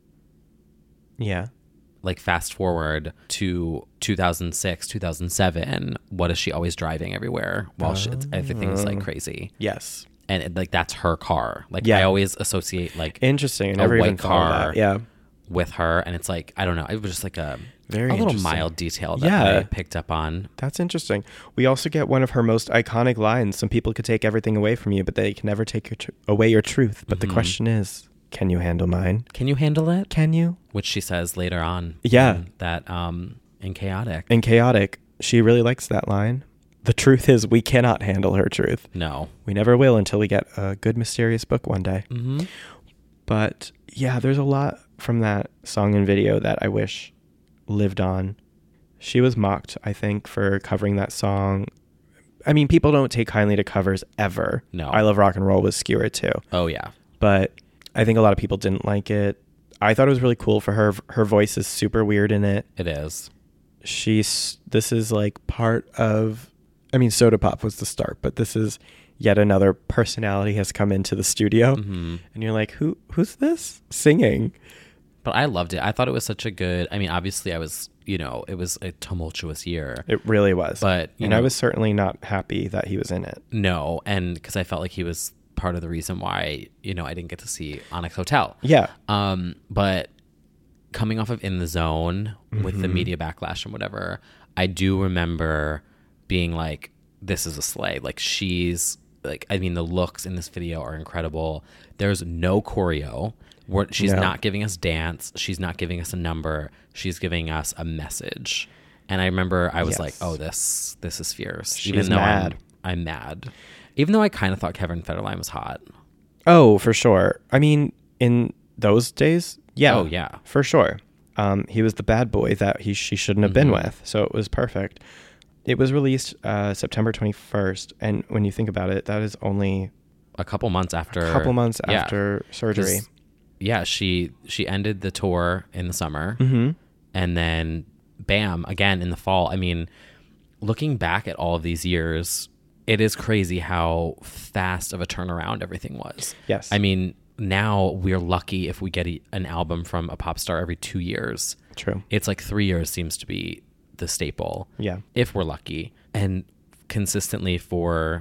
Yeah, Like fast forward to two thousand six, two thousand seven, what is she always driving everywhere while she, it's, everything is like crazy? yes, And it, like that's her car. Like Yeah. I always associate like interesting. I a never even white thought of car that. Yeah. with her, and it's like I don't know. It was just like a Very a little interesting. mild detail that Yeah. I picked up on. That's interesting. We also get one of her most iconic lines. Some people could take everything away from you, but they can never take your tr- away your truth. But Mm-hmm. the question is, can you handle mine? Can you handle it? Can you? Which she says later on. Yeah. in that um in Chaotic. In Chaotic, she really likes that line. The truth is, we cannot handle her truth. No. We never will until we get a good, mysterious book one day. Mm-hmm. But yeah, there's a lot from that song and video that I wish lived on. She was mocked, I think, for covering that song. I mean, people don't take kindly to covers ever. No. I Love Rock and Roll was skewered too. Oh yeah. But I think a lot of people didn't like it. I thought it was really cool for her. Her voice is super weird in it. It is. She's, this is like part of, I mean, Soda Pop was the start, but this is yet another personality has come into the studio. Mm-hmm. And you're like, who, who's this singing? But I loved it. I thought it was such a good. I mean, obviously, I was. You know, it was a tumultuous year. It really was. But, you and I know- was certainly not happy that he was in it. No, and because I felt like he was part of the reason why you know I didn't get to see Onyx Hotel. Yeah. Um, but coming off of In the Zone with Mm-hmm. the media backlash and whatever, I do remember being like, "This is a slay." Like she's like, I mean, the looks in this video are incredible. There's no choreo. We're, she's No. not giving us dance. She's not giving us a number. She's giving us a message. And I remember I was Yes. like, "Oh, this this is fierce." She's Even though mad. I'm, I'm mad. Even though I kind of thought Kevin Federline was hot. Oh, for sure. I mean, in those days, yeah. Oh, yeah. For sure. Um, he was the bad boy that he she shouldn't have been Mhm. with. So it was perfect. It was released uh, September twenty-first. And when you think about it, that is only A couple months after. a couple months yeah. after surgery. 'Cause, yeah, she she ended the tour in the summer, Mm-hmm. and then bam, again in the fall. I mean, looking back at all of these years, it is crazy how fast of a turnaround everything was. Yes. I mean, now we're lucky if we get a, an album from a pop star every two years. True. It's like three years seems to be the staple. Yeah. If we're lucky, and consistently for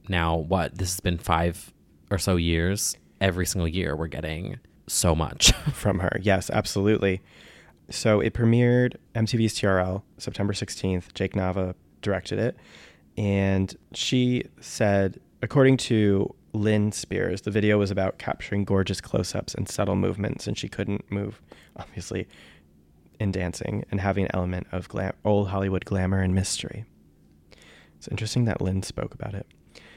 now, what, this has been five or so years. Every single year we're getting so much from her. Yes, absolutely. So it premiered M T V's T R L September sixteenth. Jake Nava directed it. And she said, according to Lynn Spears, the video was about capturing gorgeous close-ups and subtle movements, and she couldn't move, obviously, in dancing, and having an element of glam- old Hollywood glamour and mystery. It's interesting that Lynn spoke about it.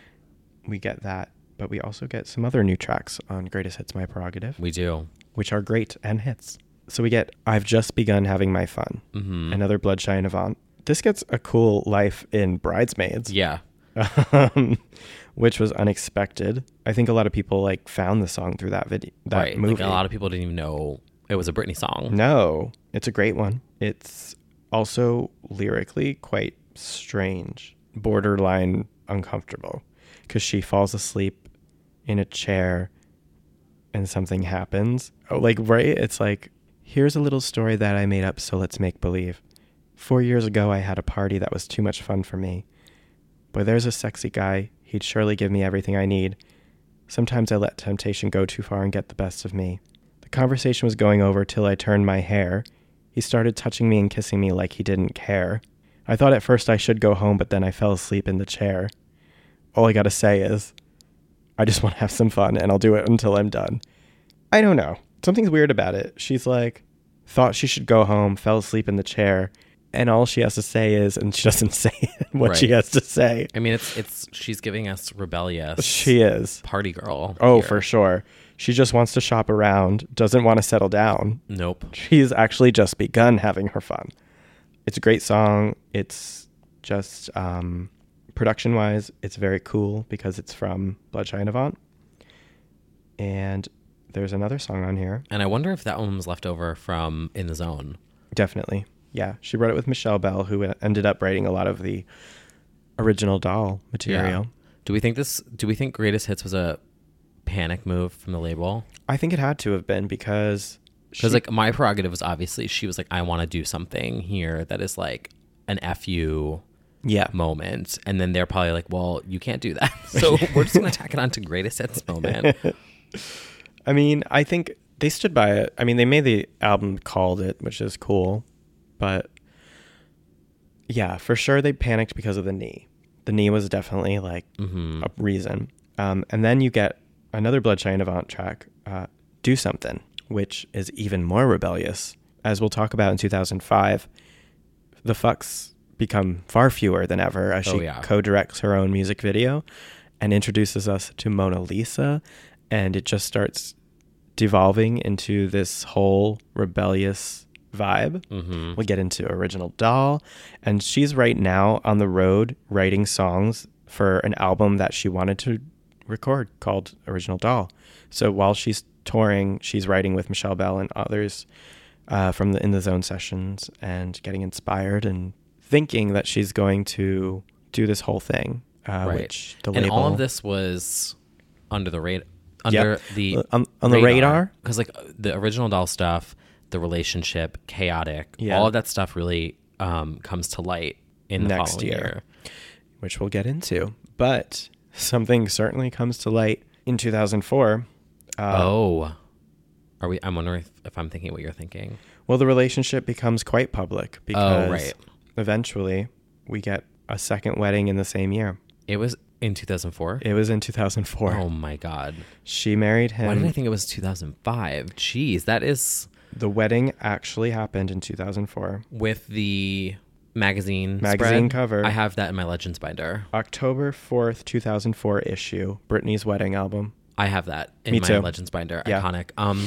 We get that, but we also get some other new tracks on Greatest Hits My Prerogative. We do. Which are great and hits. So we get I've Just Begun Having My Fun, Mm-hmm. another Bloodshine and Avant. This gets a cool life in Bridesmaids. Yeah. Um, which was unexpected. I think a lot of people like found the song through that video, that right. movie. Like, a lot of people didn't even know it was a Britney song. No, it's a great one. It's also lyrically quite strange, borderline uncomfortable, because she falls asleep in a chair and something happens. Oh, like, right? It's like, here's a little story that I made up, so let's make believe. Four years ago, I had a party that was too much fun for me. Boy, there's a sexy guy. He'd surely give me everything I need. Sometimes I let temptation go too far and get the best of me. The conversation was going over till I turned my hair. He started touching me and kissing me like he didn't care. I thought at first I should go home, but then I fell asleep in the chair. All I gotta say is, I just want to have some fun, and I'll do it until I'm done. I don't know. Something's weird about it. She's like, thought she should go home, fell asleep in the chair, and all she has to say is, and she doesn't say what Right. she has to say. I mean, it's it's she's giving us rebellious. She is. Party girl. Oh, here. for sure. She just wants to shop around, doesn't want to settle down. Nope. She's actually just begun having her fun. It's a great song. It's just, um, production-wise, it's very cool because it's from Bloodshine Avant. And there's another song on here. And I wonder if that one was left over from In the Zone. Definitely. Yeah. She wrote it with Michelle Bell, who ended up writing a lot of the original Doll material. Yeah. Do we think this, do we think Greatest Hits was a panic move from the label? I think it had to have been because... Because she- like my prerogative was obviously, she was like, I want to do something here that is like an F you yeah. moment. And then they're probably like, well, you can't do that. So we're just going to tack it on to Greatest Hits moment. I mean, I think they stood by it. I mean, they made the album called it, which is cool. But yeah, for sure they panicked because of the knee. The knee was definitely like Mm-hmm. a reason. Um, and then you get another Bloodshine Avant track, uh, Do Something, which is even more rebellious. As we'll talk about in two thousand five, the fucks become far fewer than ever as she Oh, yeah. co-directs her own music video and introduces us to Mona Lisa. And it just starts devolving into this whole rebellious vibe. Mm-hmm. We'll get into Original Doll. And she's right now on the road writing songs for an album that she wanted to record called Original Doll. So while she's touring, she's writing with Michelle Bell and others uh, from the In the Zone sessions and getting inspired and thinking that she's going to do this whole thing. Uh, Right. Which the and label... all of this was under the radar. Under Yep. the on, on the radar. Because like the Original Doll stuff, the relationship, chaotic, Yeah. all of that stuff really um, comes to light in the Next following year. year. Which we'll get into. But something certainly comes to light in two thousand four. Uh, oh, are we? I'm wondering if, if I'm thinking what you're thinking. Well, the relationship becomes quite public because Oh, right. eventually we get a second wedding in the same year. It was in two thousand four. It was in two thousand four. Oh my god! She married him. Why did I think it was two thousand five? Jeez, that is The wedding actually happened in two thousand four. with the magazine Magazine spread. cover. I have that in my Legends binder. October fourth, two thousand four issue, Britney's wedding album. I have that in Me my too. Legends binder. Yeah. Iconic. Um,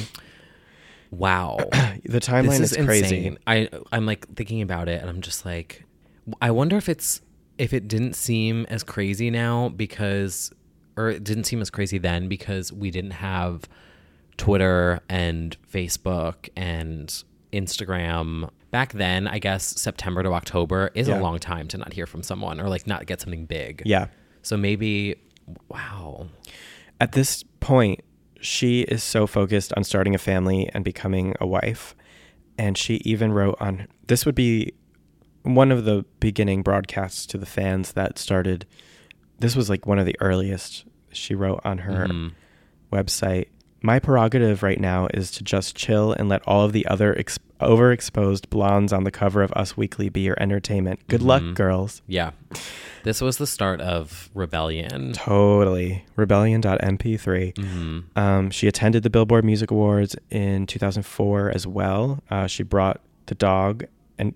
wow. The timeline This is, is crazy. insane. I I'm like thinking about it, and I'm just like, I wonder if it's if it didn't seem as crazy now because, or it didn't seem as crazy then because we didn't have Twitter and Facebook and Instagram. Back then, I guess September to October is Yeah. a long time to not hear from someone or like not get something big. Yeah. So maybe, wow. At this point, she is so focused on starting a family and becoming a wife. And she even wrote on, this would be one of the beginning broadcasts to the fans that started this was like one of the earliest she wrote on her Mhm. website. My prerogative right now is to just chill and let all of the other ex- overexposed blondes on the cover of Us Weekly be your entertainment. Good luck, girls. Yeah. This was the start of rebellion. Totally. Rebellion dot M P three. Mhm. Um, she attended the Billboard Music Awards in two thousand four as well. Uh, she brought the dog and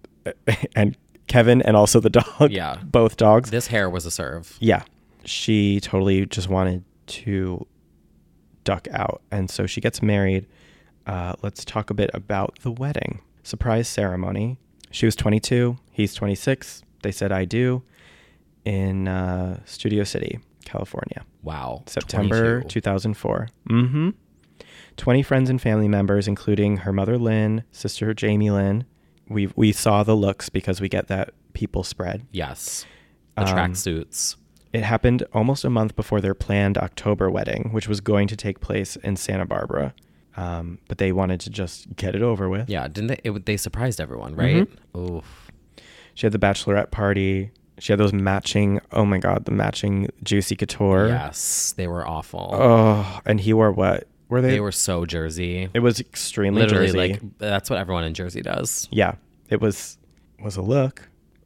and Kevin and also the dog. Yeah. Both dogs. This hair was a serve. Yeah. She totally just wanted to duck out. And so she gets married. Uh, let's talk a bit about the wedding. Surprise ceremony. She was twenty-two. He's twenty-six. They said I do in uh, Studio City, California. Wow. September twenty-two. two thousand four. Mm-hmm. twenty friends and family members, including her mother, Lynn, sister, Jamie Lynn. We we saw the looks because we get that people spread. Yes. The Um, tracksuits. It happened almost a month before their planned October wedding, which was going to take place in Santa Barbara. Um, but they wanted to just get it over with. Yeah. Didn't they? It, they surprised everyone, right? Mm-hmm. Oof. She had the bachelorette party. She had those matching, oh my God, the matching Juicy Couture. Yes. They were awful. Oh, and he wore what? Were they? They were so Jersey. It was extremely Literally, Jersey. like, that's what everyone in Jersey does. Yeah, it was was a look.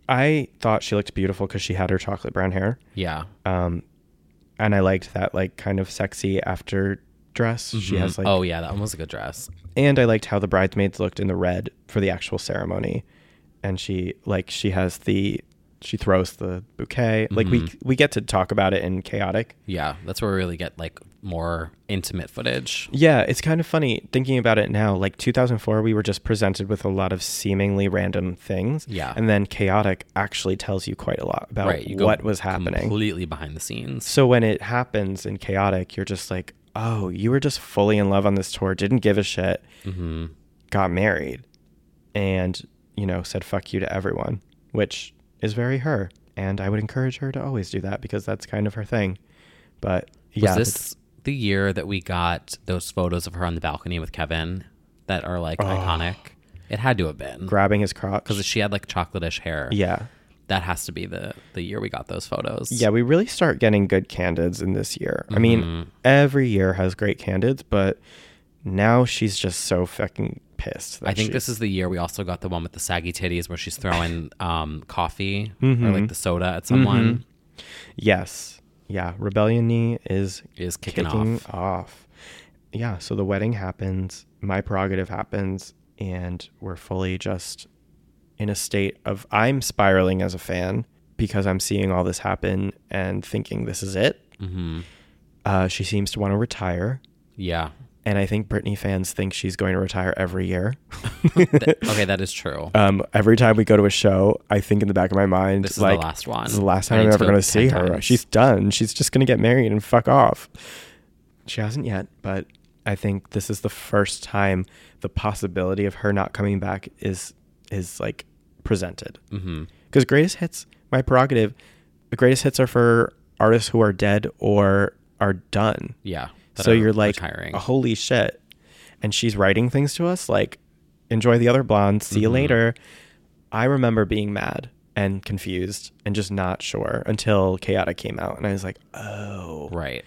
I thought she looked beautiful because she had her chocolate brown hair. Yeah. Um, and I liked that like kind of sexy after dress. She has like, Oh, yeah. That one was a good dress. and I liked how the bridesmaids looked in the red for the actual ceremony. And she like she has the she throws the bouquet. Like we we get to talk about it in Chaotic. Yeah. That's where we really get like more intimate footage. Yeah, it's kind of funny thinking about it now. Like two thousand four, we were just presented with a lot of seemingly random things. Yeah. And then Chaotic actually tells you quite a lot about Right. You go what was happening. completely behind the scenes. So when it happens in Chaotic, you're just like, oh, you were just fully in love on this tour, didn't give a shit, Mm-hmm. got married, and, you know, said fuck you to everyone, which is very her. And I would encourage her to always do that because that's kind of her thing. But yeah. Was this the year that we got those photos of her on the balcony with Kevin that are like iconic? It had to have been. grabbing his crotch. Because she had like chocolate-ish hair. Yeah. That has to be the, the year we got those photos. Yeah, we really start getting good candids in this year. I mean, every year has great candids, but now she's just so fucking pissed. that I think this she's- is the year we also got the one with the saggy titties where she's throwing um, coffee Mm-hmm. or like the soda at someone. Yes. Yeah, Rebellion Knee is Is kicking off. off. Yeah, so the wedding happens, my prerogative happens, and we're fully just in a state of I'm spiraling as a fan because I'm seeing all this happen and thinking this is it. Mm-hmm. Uh, she seems to want to retire. Yeah. And I think Britney fans think she's going to retire every year. Th- okay, that is true. Um, every time we go to a show, I think in the back of my mind, This is the like, last one. This is the last I time I'm need to ever go going to see ten her. times. She's done. She's just going to get married and fuck off. She hasn't yet, but I think this is the first time the possibility of her not coming back is is like presented. Mm-hmm. Because greatest hits, my prerogative, the greatest hits are for artists who are dead or are done. Yeah. that So are you're like, retiring. oh, holy shit. And she's writing things to us like, enjoy the other blondes. See you Mhm. later. I remember being mad and confused and just not sure until Chaotic came out. And I was like, oh. Right.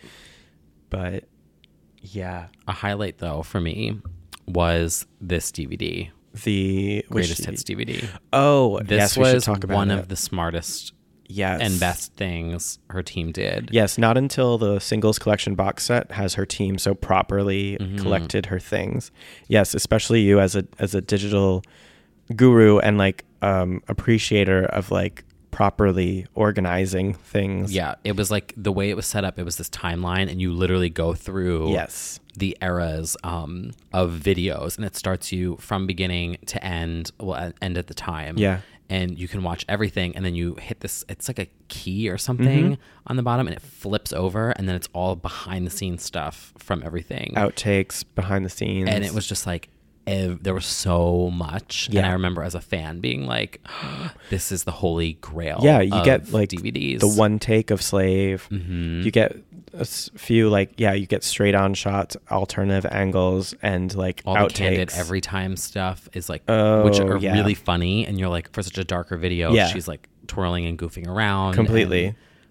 But yeah, A highlight though for me was this D V D, the which Greatest Hits D V D. Oh, This yes, we should was talk about one it. of the smartest yes. and best things her team did. Yes, not until the singles collection box set has her team so properly Mm-hmm. collected her things. Yes, especially you as a as a digital guru and like um appreciator of like properly organizing things. Yeah, it was like the way it was set up, it was this timeline and you literally go through Yes. the eras um, of videos and it starts you from beginning to end, well, uh, end at the time. Yeah. And you can watch everything and then you hit this, it's like a key or something Mm-hmm. on the bottom and it flips over and then it's all behind the scenes stuff from everything. Outtakes, behind the scenes. And it was just like, ev- there was so much. And Yeah. I remember as a fan being like, this is the holy grail. yeah, you of get like D V Ds. the one take of Slave. Mhm. You get a s- few like yeah, you get straight on shots, alternative angles, and like all outtakes. the candid every time stuff is like, Oh, which are yeah. really funny. And you're like, for such a darker video, Yeah. she's like twirling and goofing around. Completely. and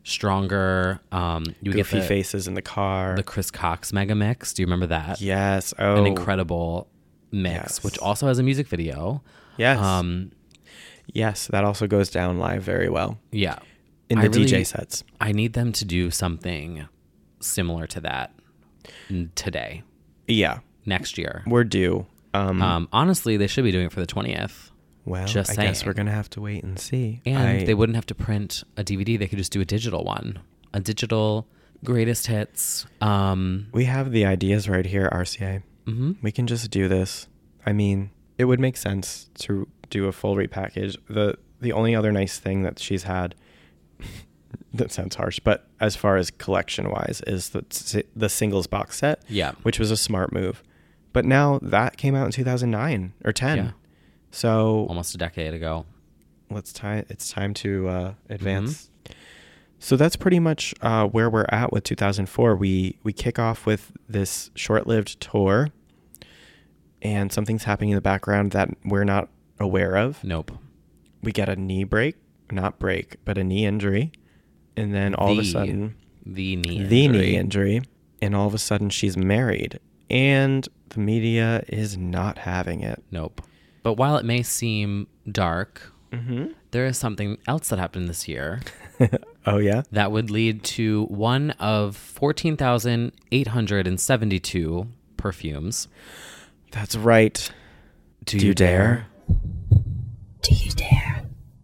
stronger. Um, you would get Goofy the, faces in the car. the Chris Cox mega mix. Do you remember that? yes. Oh, An incredible mix, Yes. which also has a music video. Yes. Um, yes. That also goes down live very well yeah. in I the D J really- sets. I need them to do something similar to that n- today, Yeah. next year. We're due. Um, Um, honestly, they should be doing it for the twentieth. well, just I guess saying. we're going to have to wait and see. And I- they wouldn't have to print a D V D. They could just do a digital one. A digital greatest hits. Um, we have the ideas right here, R C A. mhm. We can just do this. I mean, it would make sense to do a full repackage. The the only other nice thing that she's had, that sounds harsh, but as far as collection wise, is the si- the singles box set. Yeah. Which was a smart move. But now that came out in two thousand nine or ten. Yeah. So Almost a decade ago. let's time it's time to uh, advance. Mm-hmm. So that's pretty much uh, where we're at with two thousand four. We we kick off with this short-lived tour, and something's happening in the background that we're not aware of. Nope. We get a knee break, not break, but a knee injury, and then all of a The- sudden, The knee the injury. knee injury, and all of a sudden she's married, and the media is not having it. Nope. But while it may seem dark, Mm-hmm. there is something else that happened this year Oh yeah. that would lead to one of fourteen thousand eight hundred seventy-two perfumes. That's right. Do, Do you dare? Do you dare?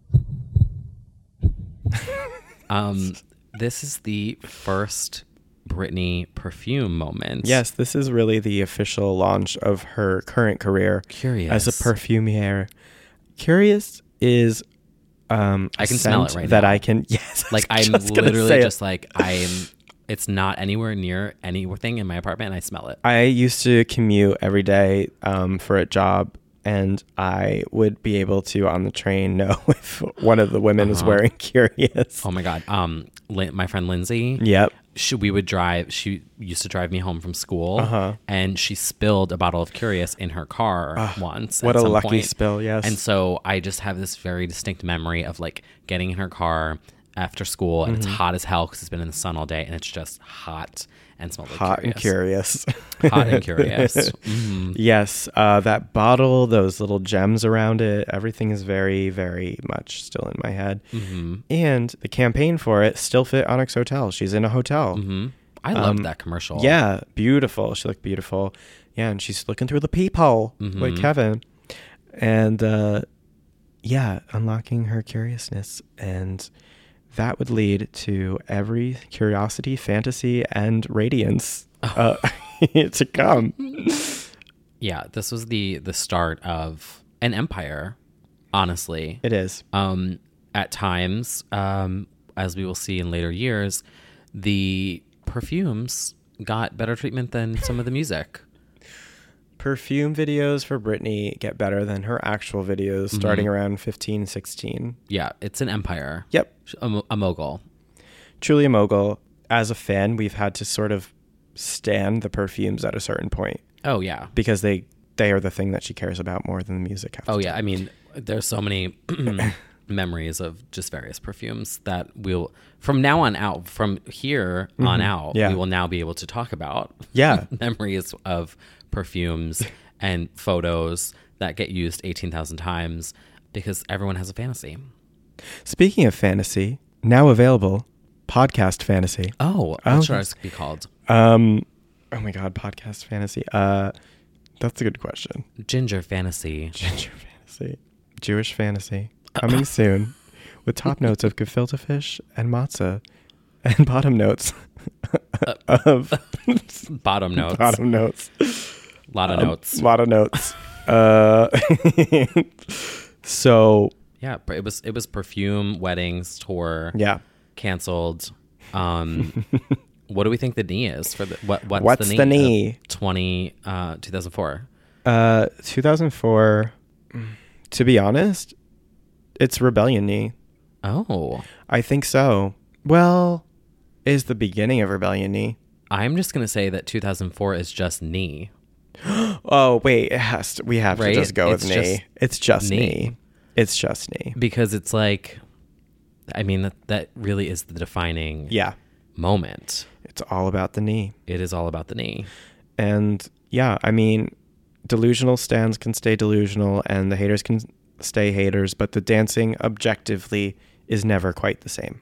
Um, this is the first Britney perfume moment. Yes, this is really the official launch of her current career Curious. as a perfumier. Curious is um I a can smell it scent right that now. I can yes. I Like was I'm just gonna literally say it. just like I'm. It's not anywhere near anything in my apartment, and I smell it. I used to commute every day um for a job, and I would be able to on the train know if one of the women was Uh-huh. wearing Curious. Oh my god. Um, Lin- my friend Lindsay. Yep. She, we would drive. She used to drive me home from school, Uh-huh. and she spilled a bottle of Curious in her car once. what at a some lucky point. spill, yes. And so I just have this very distinct memory of like getting in her car after school, and Mm-hmm. it's hot as hell because it's been in the sun all day, and it's just hot and smells like Hot Curious. and curious. Hot and Curious. Mhm. Yes, uh, that bottle, those little gems around it, everything is very, very much still in my head. Mhm. And the campaign for it, Still Fit Onyx Hotel. She's in a hotel. Mhm. I loved that commercial. Um, Yeah, beautiful. She looked beautiful. Yeah, and she's looking through the peephole Mhm. like Kevin. And uh, yeah, unlocking her curiousness. And that would lead to every curiosity, fantasy, and radiance uh, to come. Yeah. This was the the start of an empire. Honestly, It is. um, at times, um, as we will see in later years, the perfumes got better treatment than some of the music. Perfume videos for Britney get better than her actual videos Mm-hmm. starting around fifteen, sixteen. Yeah, it's an empire. Yep. A, mo- a mogul. Truly a mogul. As a fan, we've had to sort of stand the perfumes at a certain point Oh yeah. because they, they are the thing that she cares about more than the music. half the Oh time. yeah. I mean, there's so many memories of just various perfumes that we'll from now on out, from here on out, Yeah. we will now be able to talk about. Yeah. memories of perfumes and photos that get used eighteen thousand times because everyone has a fantasy. Speaking of fantasy, now available, podcast fantasy. Oh, Oh, what should yes. ours be called? Um, oh my God, podcast fantasy. Uh, that's a good question. Ginger fantasy. Ginger fantasy, Jewish fantasy, coming soon, with top notes of gefilte fish and matzah, and bottom notes of Bottom notes. bottom notes. A lot of Um, notes. lot of notes. Uh, so Yeah, but it was it was perfume weddings tour. yeah, Canceled. Um, what do we think the knee is for the what? What's, What's the knee? the knee? of Twenty uh, two thousand four. uh, two thousand four. To be honest, it's Rebellion knee. Oh, I think so. Well, is the beginning of Rebellion knee. I'm just gonna say that two thousand four is just knee. Oh wait, it has to. We have Right? to just go It's with knee. just It's just knee. knee. It's just knee. Because it's like I mean, that, that really is the defining Yeah. moment. It's all about the knee. It is all about the knee. And yeah, I mean, delusional stans can stay delusional and the haters can stay haters, but the dancing objectively is never quite the same.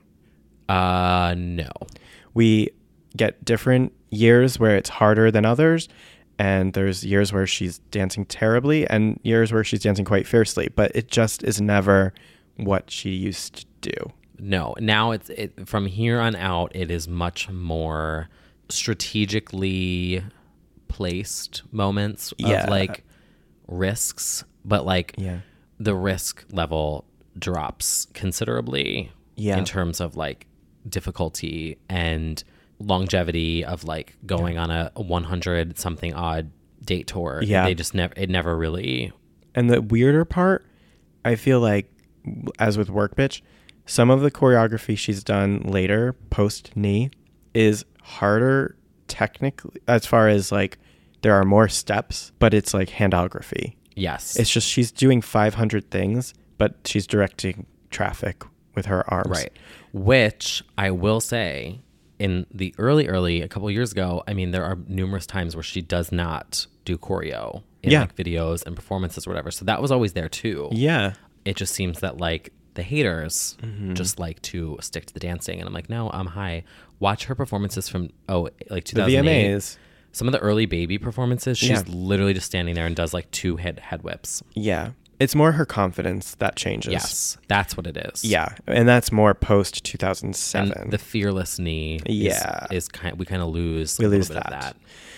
Uh, no. We get different years where it's harder than others, and there's years where she's dancing terribly and years where she's dancing quite fiercely, but it just is never what she used to do. No. Now it's it, from here on out, it is much more strategically placed moments Yeah. of like risks, but like Yeah. the risk level drops considerably Yeah. in terms of like difficulty and longevity of like going on a one hundred something odd date tour. Yeah. They just never, it never really, And the weirder part, I feel like, as with Work Bitch, some of the choreography she's done later, post knee, is harder technically, as far as like there are more steps, but it's like handography. yes. It's just she's doing five hundred things, but she's directing traffic with her arms. Right. Which I will say, in the early, early, a couple years ago, I mean, there are numerous times where she does not do choreo in Yeah. like videos and performances or whatever. So that was always there too. Yeah. It just seems that like the haters Mm-hmm. just like to stick to the dancing. And I'm like, no, I'm high. Watch her performances from, oh, like two The thousand eight. V M As. Some of the early baby performances, she's Yeah. literally just standing there and does like two head head whips. Yeah. It's more her confidence that changes. Yes, that's what it is. Yeah. And that's more post two thousand seven. And the fearless knee Yeah. is, is kind we kind of lose We a little lose bit that. of that.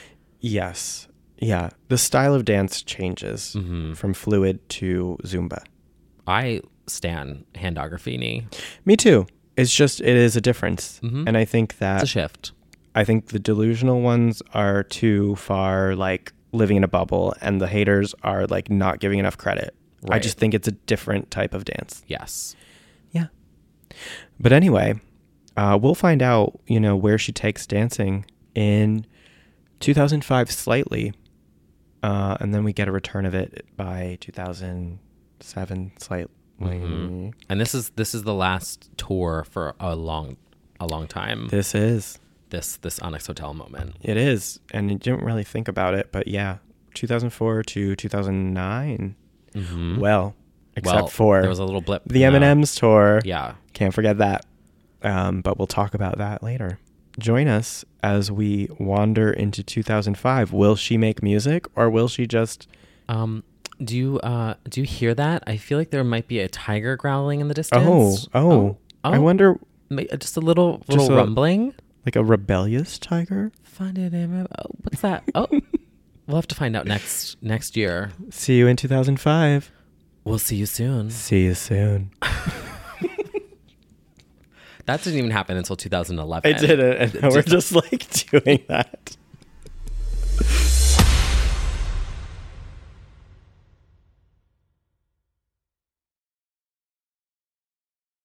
Yes. Yeah. The style of dance changes Mm-hmm. from fluid to Zumba. I stan handography knee. Me too. It's just, it is a difference. And I think It's that, a shift. I think the delusional ones are too far like living in a bubble and the haters are like not giving enough credit. I Right. just think it's a different type of dance. Yes. Yeah. But anyway, uh, we'll find out, you know, where she takes dancing in two thousand five slightly. Uh, and then we get a return of it by two thousand seven slightly. Mm-hmm. And this is this is the last tour for a long a long time. This is. This this Onyx Hotel moment. It is. And you didn't really think about it, but yeah, two thousand four to two thousand nine. Mm-hmm. Well, except Well, for there was a little blip. the in M and M's tour. Yeah. Can't forget that. Um, but we'll talk about that later. Join us as we wander into two thousand five. Will she make music or will she just... Um. Do you uh do you hear that? I feel like there might be a tiger growling in the Oh, distance. oh, I wonder, Ma- Just a little little a- rumbling. like a rebellious tiger? Find it in. Oh, what's that? Oh, we'll have to find out next next year. See you in two thousand five. We'll see you soon. See you soon. That didn't even happen until two thousand eleven. I did it, and now we're just like doing that.